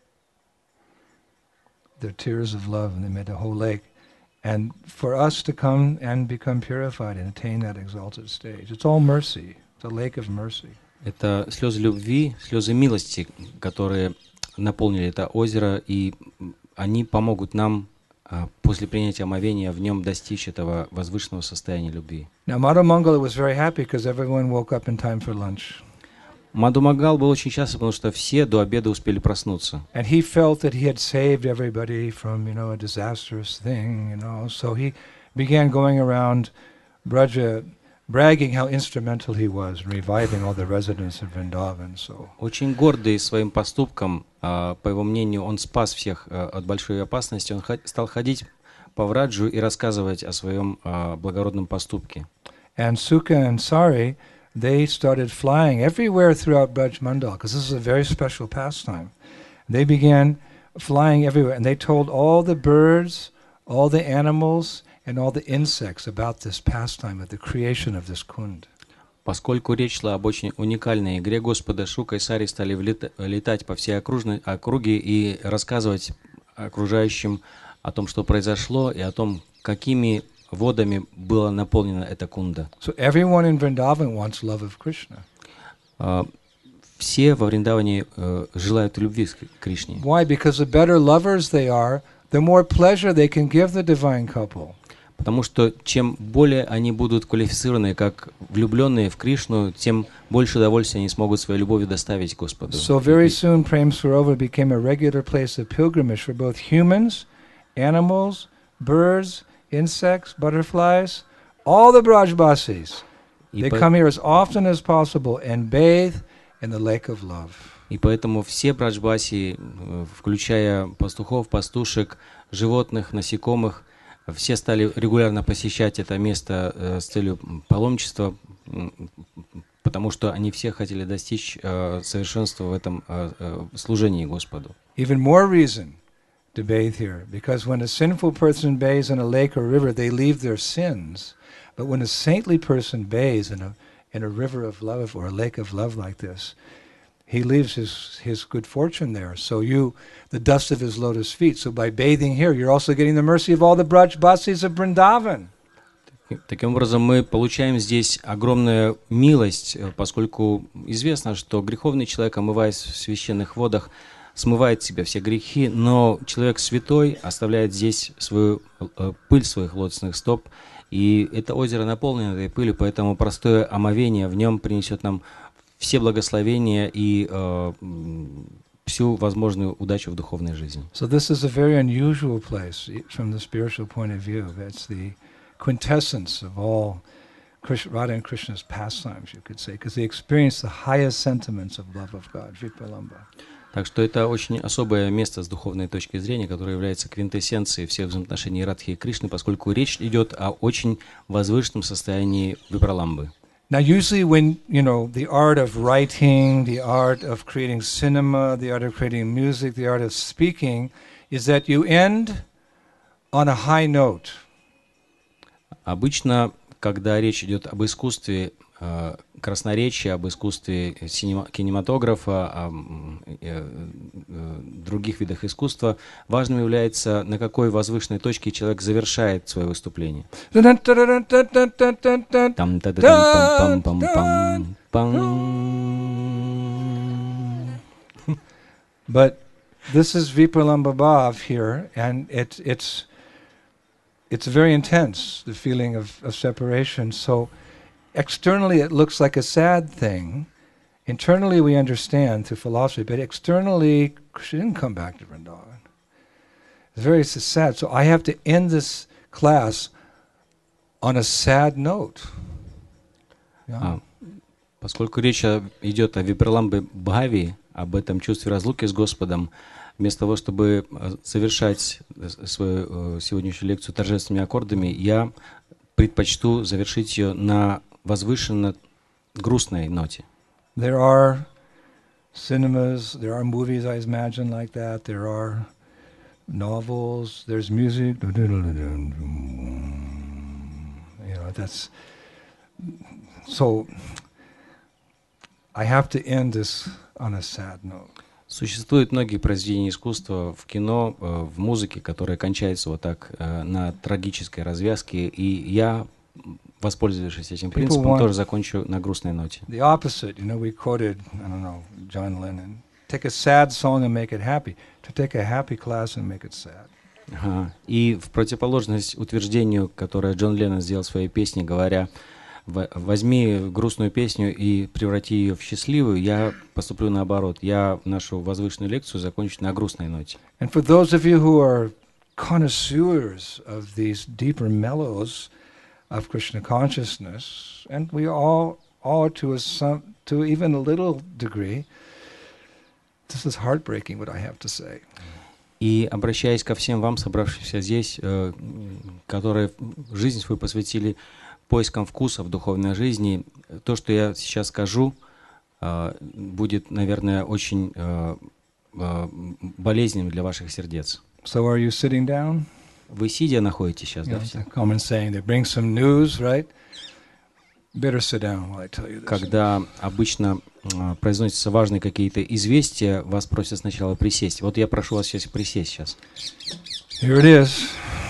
They're tears of love, and they made a whole lake. And for us to come and become purified and attain that exalted stage, it's all mercy. It's a lake of mercy. Это слезы любви, слезы милости, которые наполнили это озеро, и они помогут нам после принятия омовения в нем достичь этого возвышенного состояния любви. Now, Madhu Mangala was very happy because everyone woke up in time for lunch. Мадху Мангал был очень счастлив, потому что все до обеда успели проснуться. And he felt that he had saved everybody from, you know, a disastrous thing, you know. So he began going around Braja, bragging how instrumental he was in reviving all the residents of Vrindavan. So. Очень гордый своим поступком, по его мнению, он спас всех от большой опасности. Он стал ходить по Враджу и рассказывать о своем а, благородном поступке. And Sukha and Sari, they started flying everywhere throughout Braj Mandal, because this is a very special pastime. They began flying everywhere, and they told all the birds, all the animals, and all the insects about this pastime of the creation of this kund. Поскольку речь шла об очень уникальной игре Господа, Шука и Сари стали влета- летать по всей окружной, округе и рассказывать окружающим о том, что произошло, и о том, какими водами была наполнена эта кунда. So everyone in Vrindavan wants love of Krishna. А, Все во Вриндаване э, желают любви к Кришне. Why? Because the better lovers they are, the more pleasure they can give the divine couple. Потому что чем более они будут квалифицированы как влюбленные в Кришну, тем больше удовольствия они смогут своей любовью доставить Господу. So very soon Prem Sarovar became a regular place of pilgrimage for both humans, animals, birds, insects, butterflies, all the Brajbasis. И, They по- come here as often as possible and bathe in the lake of love. и поэтому все браджбаси, э, включая пастухов, пастушек, животных, насекомых, все стали регулярно посещать это место э, с целью паломничества, м, потому что они все хотели достичь э, совершенства в этом э, э, служении Господу. Even more reason to bathe here, because when a sinful person bathes in a lake or river, they leave their sins. But when a saintly person bathes in a in a river of love or a lake of love like this, he leaves his his good fortune there. So you, the dust of his lotus feet. So by bathing here, you're also getting the mercy of all the Brajbasis of Vrindavan. Таким образом, мы получаем здесь огромную милость, э, поскольку известно, что греховный человек, омываясь в священных водах, смывает с себя все грехи, но человек святой оставляет здесь свою э, пыль своих лотосных стоп, и это озеро наполнено этой пылью, поэтому простое омовение в нем принесет нам все благословения и э, м, всю возможную удачу в духовной жизни. So this is a very unusual place e- from the spiritual point of view. It's the quintessence of all Krish- Radha and Krishna's pastimes, you could say, because they experience the highest sentiments of love of God, Vipalamba. Так что это очень особое место с духовной точки зрения, которое является квинтэссенцией всех взаимоотношений Радхи и Кришны, поскольку речь идет о очень возвышенном состоянии Випраламбы. Now, usually when, you know, the art of writing, the art of creating cinema, the art of creating music, the art of speaking, is that you end on a high note. Обычно, когда речь идет об искусстве э, красноречия, об искусстве синема- кинематографа, о м, э, э, других видах искусства, важным является, на какой возвышенной точке человек завершает свое выступление. Там та та пам пам пам пам пам. But this is Vipralamba Bhav here, and it's it's it's very intense, the feeling of, of separation. So externally it looks like a sad thing. Internally we understand through philosophy, but externally Krishna didn't come back to Vrindavan. It's very s- sad. So I have to end this class on a sad note. Yeah. А, Поскольку речь о- идет о Випраламбе Бхави, об этом чувстве разлуки с Господом, вместо того, чтобы э, завершать э, свою э, сегодняшнюю лекцию торжественными аккордами, я предпочту завершить ее на возвышенно грустной ноте. There are cinemas, there are movies, I imagine, like that. There are novels, there's music. You know, that's... So, I have to end this on a sad note. Существуют многие произведения искусства в кино, э, в музыке, которые кончаются вот так э, на трагической развязке, и я, воспользовавшись этим People принципом, want- тоже закончу на грустной ноте. The opposite, you know, we quoted, I don't know, John Lennon. Take a sad song and make it happy. To take a happy class and make it sad. Ага. И в противоположность утверждению, которое Джон Леннон сделал в своей песне, говоря: «В- возьми грустную песню и преврати ее в счастливую», я поступлю наоборот. Я нашу возвышенную лекцию закончу на грустной ноте. And for those of you who are connoisseurs of these deeper mellows of Krishna consciousness, and we all, all to a some, to even a little degree, this is heartbreaking what I have to say. И обращаясь ко всем вам, собравшимся здесь, э, которые жизнь свою посвятили поискам вкуса в духовной жизни, то, что я сейчас скажу, э, будет, наверное, очень э, э, болезненным для ваших сердец. So are you sitting down? Вы сидя находитесь сейчас, You да, know, все? it's a common saying, they bring some news, right? Better sit down while I tell you this. Когда обычно э, произносятся важные какие-то известия, вас просят сначала присесть. Вот я прошу вас сейчас присесть сейчас. Here it is.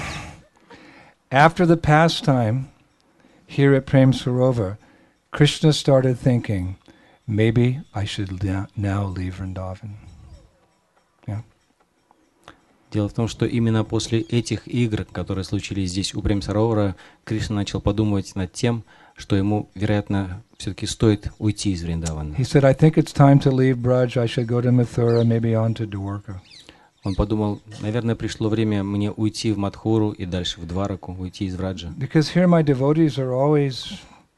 After the pastime here at Prem Sarovar, Krishna started thinking, maybe I should now leave Vrindavan. Yeah. Дело в том, что именно после этих игр, которые случились здесь у Прем-Саровара, Кришна начал подумывать над тем, что ему, вероятно, все-таки стоит уйти из Вриндавана. He said, I think it's time to leave Braj. I should go to Mathura, maybe on to Dwarka. Он подумал, наверное, пришло время мне уйти в Мадхуру и дальше в Двараку, уйти из Враджа. Because here my devotees are always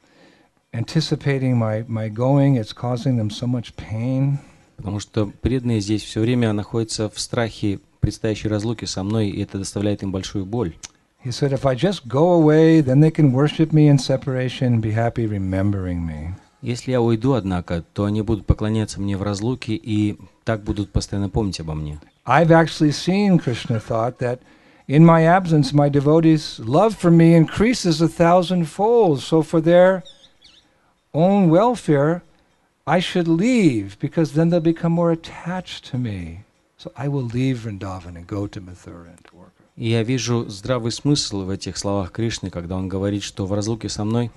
anticipating my, my going. It's causing them so much pain. Потому что преданные здесь все время находятся в страхе предстоящей разлуки со мной, и это доставляет им большую боль. He said, if I just go away, then they can worship me in separation and be happy remembering me. Если я уйду, однако, то они будут поклоняться мне в разлуке и так будут постоянно помнить обо мне. I've actually seen, Krishna thought, that in my absence, my devotees' love for me increases a thousand folds. So for their own welfare, I should leave, because then they'll become more attached to me. So I will leave Vrindavan and go to Mathura and Dwarka. И я вижу здравый смысл в этих словах Кришны, когда он говорит, что в разлуке со мной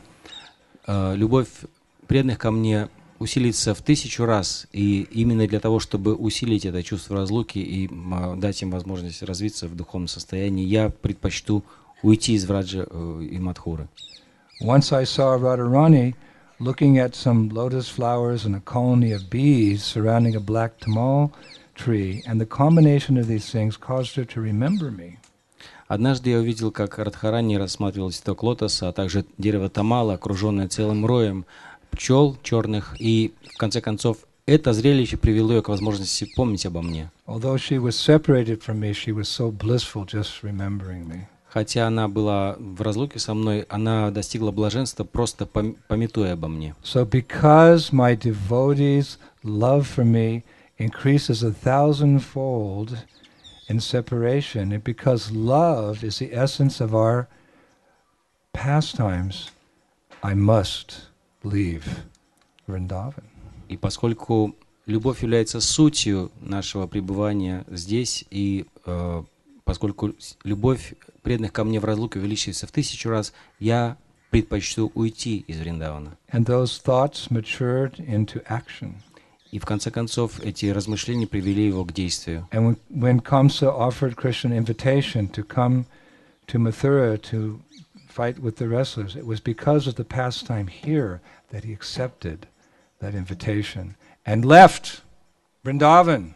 э, любовь преданных ко мне усилится в тысячу раз, и именно для того, чтобы усилить это чувство разлуки и э, дать им возможность развиться в духовном состоянии, я предпочту уйти из Враджа э, и Мадхуры. Once I saw Radharani looking at some lotus flowers and a colony of bees surrounding a black tamal tree, and the combination of these things caused her to remember me. Однажды я увидел, как Радхарани рассматривал цветок лотоса, а также дерево тамала, окруженное целым роем пчел черных, и в конце концов это зрелище привело ее к возможности помнить обо мне. Although she was separated from me, she was so blissful just remembering me. Хотя она была в разлуке со мной, она достигла блаженства, просто пом- памятуя обо мне. So because my devotees' love for me increases a thousandfold in separation, and because love is the essence of our pastimes, I must leave Vrindavan. И поскольку любовь является сутью нашего пребывания здесь, и э, поскольку любовь преданных ко мне в разлуке увеличивается в тысячу раз, я предпочту уйти из Вриндавана. And those thoughts matured into action. И в конце концов эти размышления привели его к действию. And when, when Kamsa offered Krishna an invitation to come to Mathura to fight with the wrestlers, it was because of the pastime here that he accepted that invitation and left Vrindavan.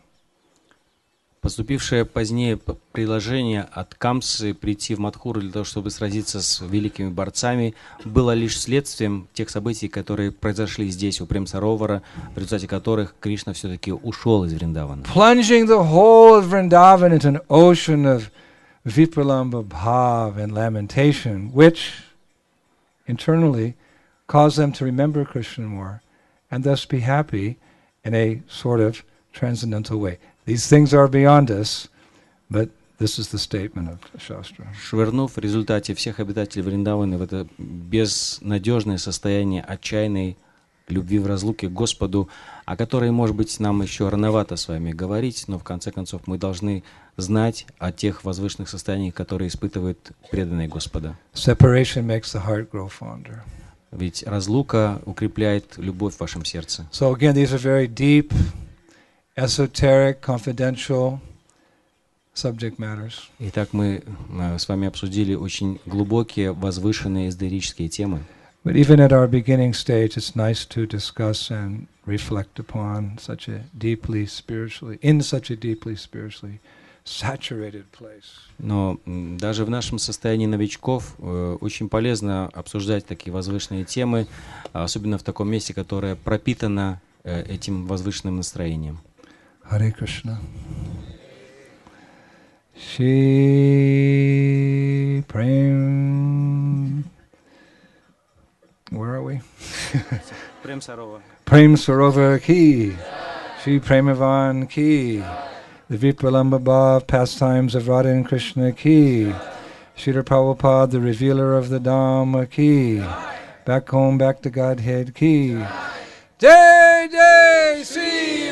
Поступившее позднее предложение от Камсы прийти в Мадхуру для того, чтобы сразиться с великими борцами, было лишь следствием тех событий, которые произошли здесь, у Прем-Саровара, в результате которых Кришна все-таки ушел из Вриндавана. Plunging the whole of Vrindavan into an ocean of vipralamba bhav and lamentation, which internally caused them to remember Krishna more and thus be happy in a sort of transcendental way. These things are beyond us, but this is the statement of Shastra. Швырнув в результате всех обитателей Вриндавана в это безнадежное состояние отчаянной любви в разлуке к Господу, о которой, может быть, нам еще рановато с вами говорить, но в конце концов мы должны знать о тех возвышенных состояниях, которые испытывают преданные Господа. Separation makes the heart grow fonder. Ведь разлука укрепляет любовь в вашем сердце. So again, these are very deep, esoteric, confidential subject matters. Итак, мы э, с вами обсудили очень глубокие, возвышенные эзотерические темы. But even at our beginning stage, it's nice to discuss and reflect upon such a deeply spiritually, in such a deeply spiritually saturated place. Но м, даже в нашем состоянии новичков э, очень полезно обсуждать такие возвышенные темы, особенно в таком месте, которое пропитано э, этим возвышенным настроением. Hare Krishna. Shri Prem. Where are we? Прем Сарова. Prem Sarovar ki. Shri Premavan ki. The Vipralamba Bhav pastimes of Radha and Krishna ki. Srila Prabhupada, the revealer of the Dhamma ki. Back home, back to Godhead ki. Jai Jai Sri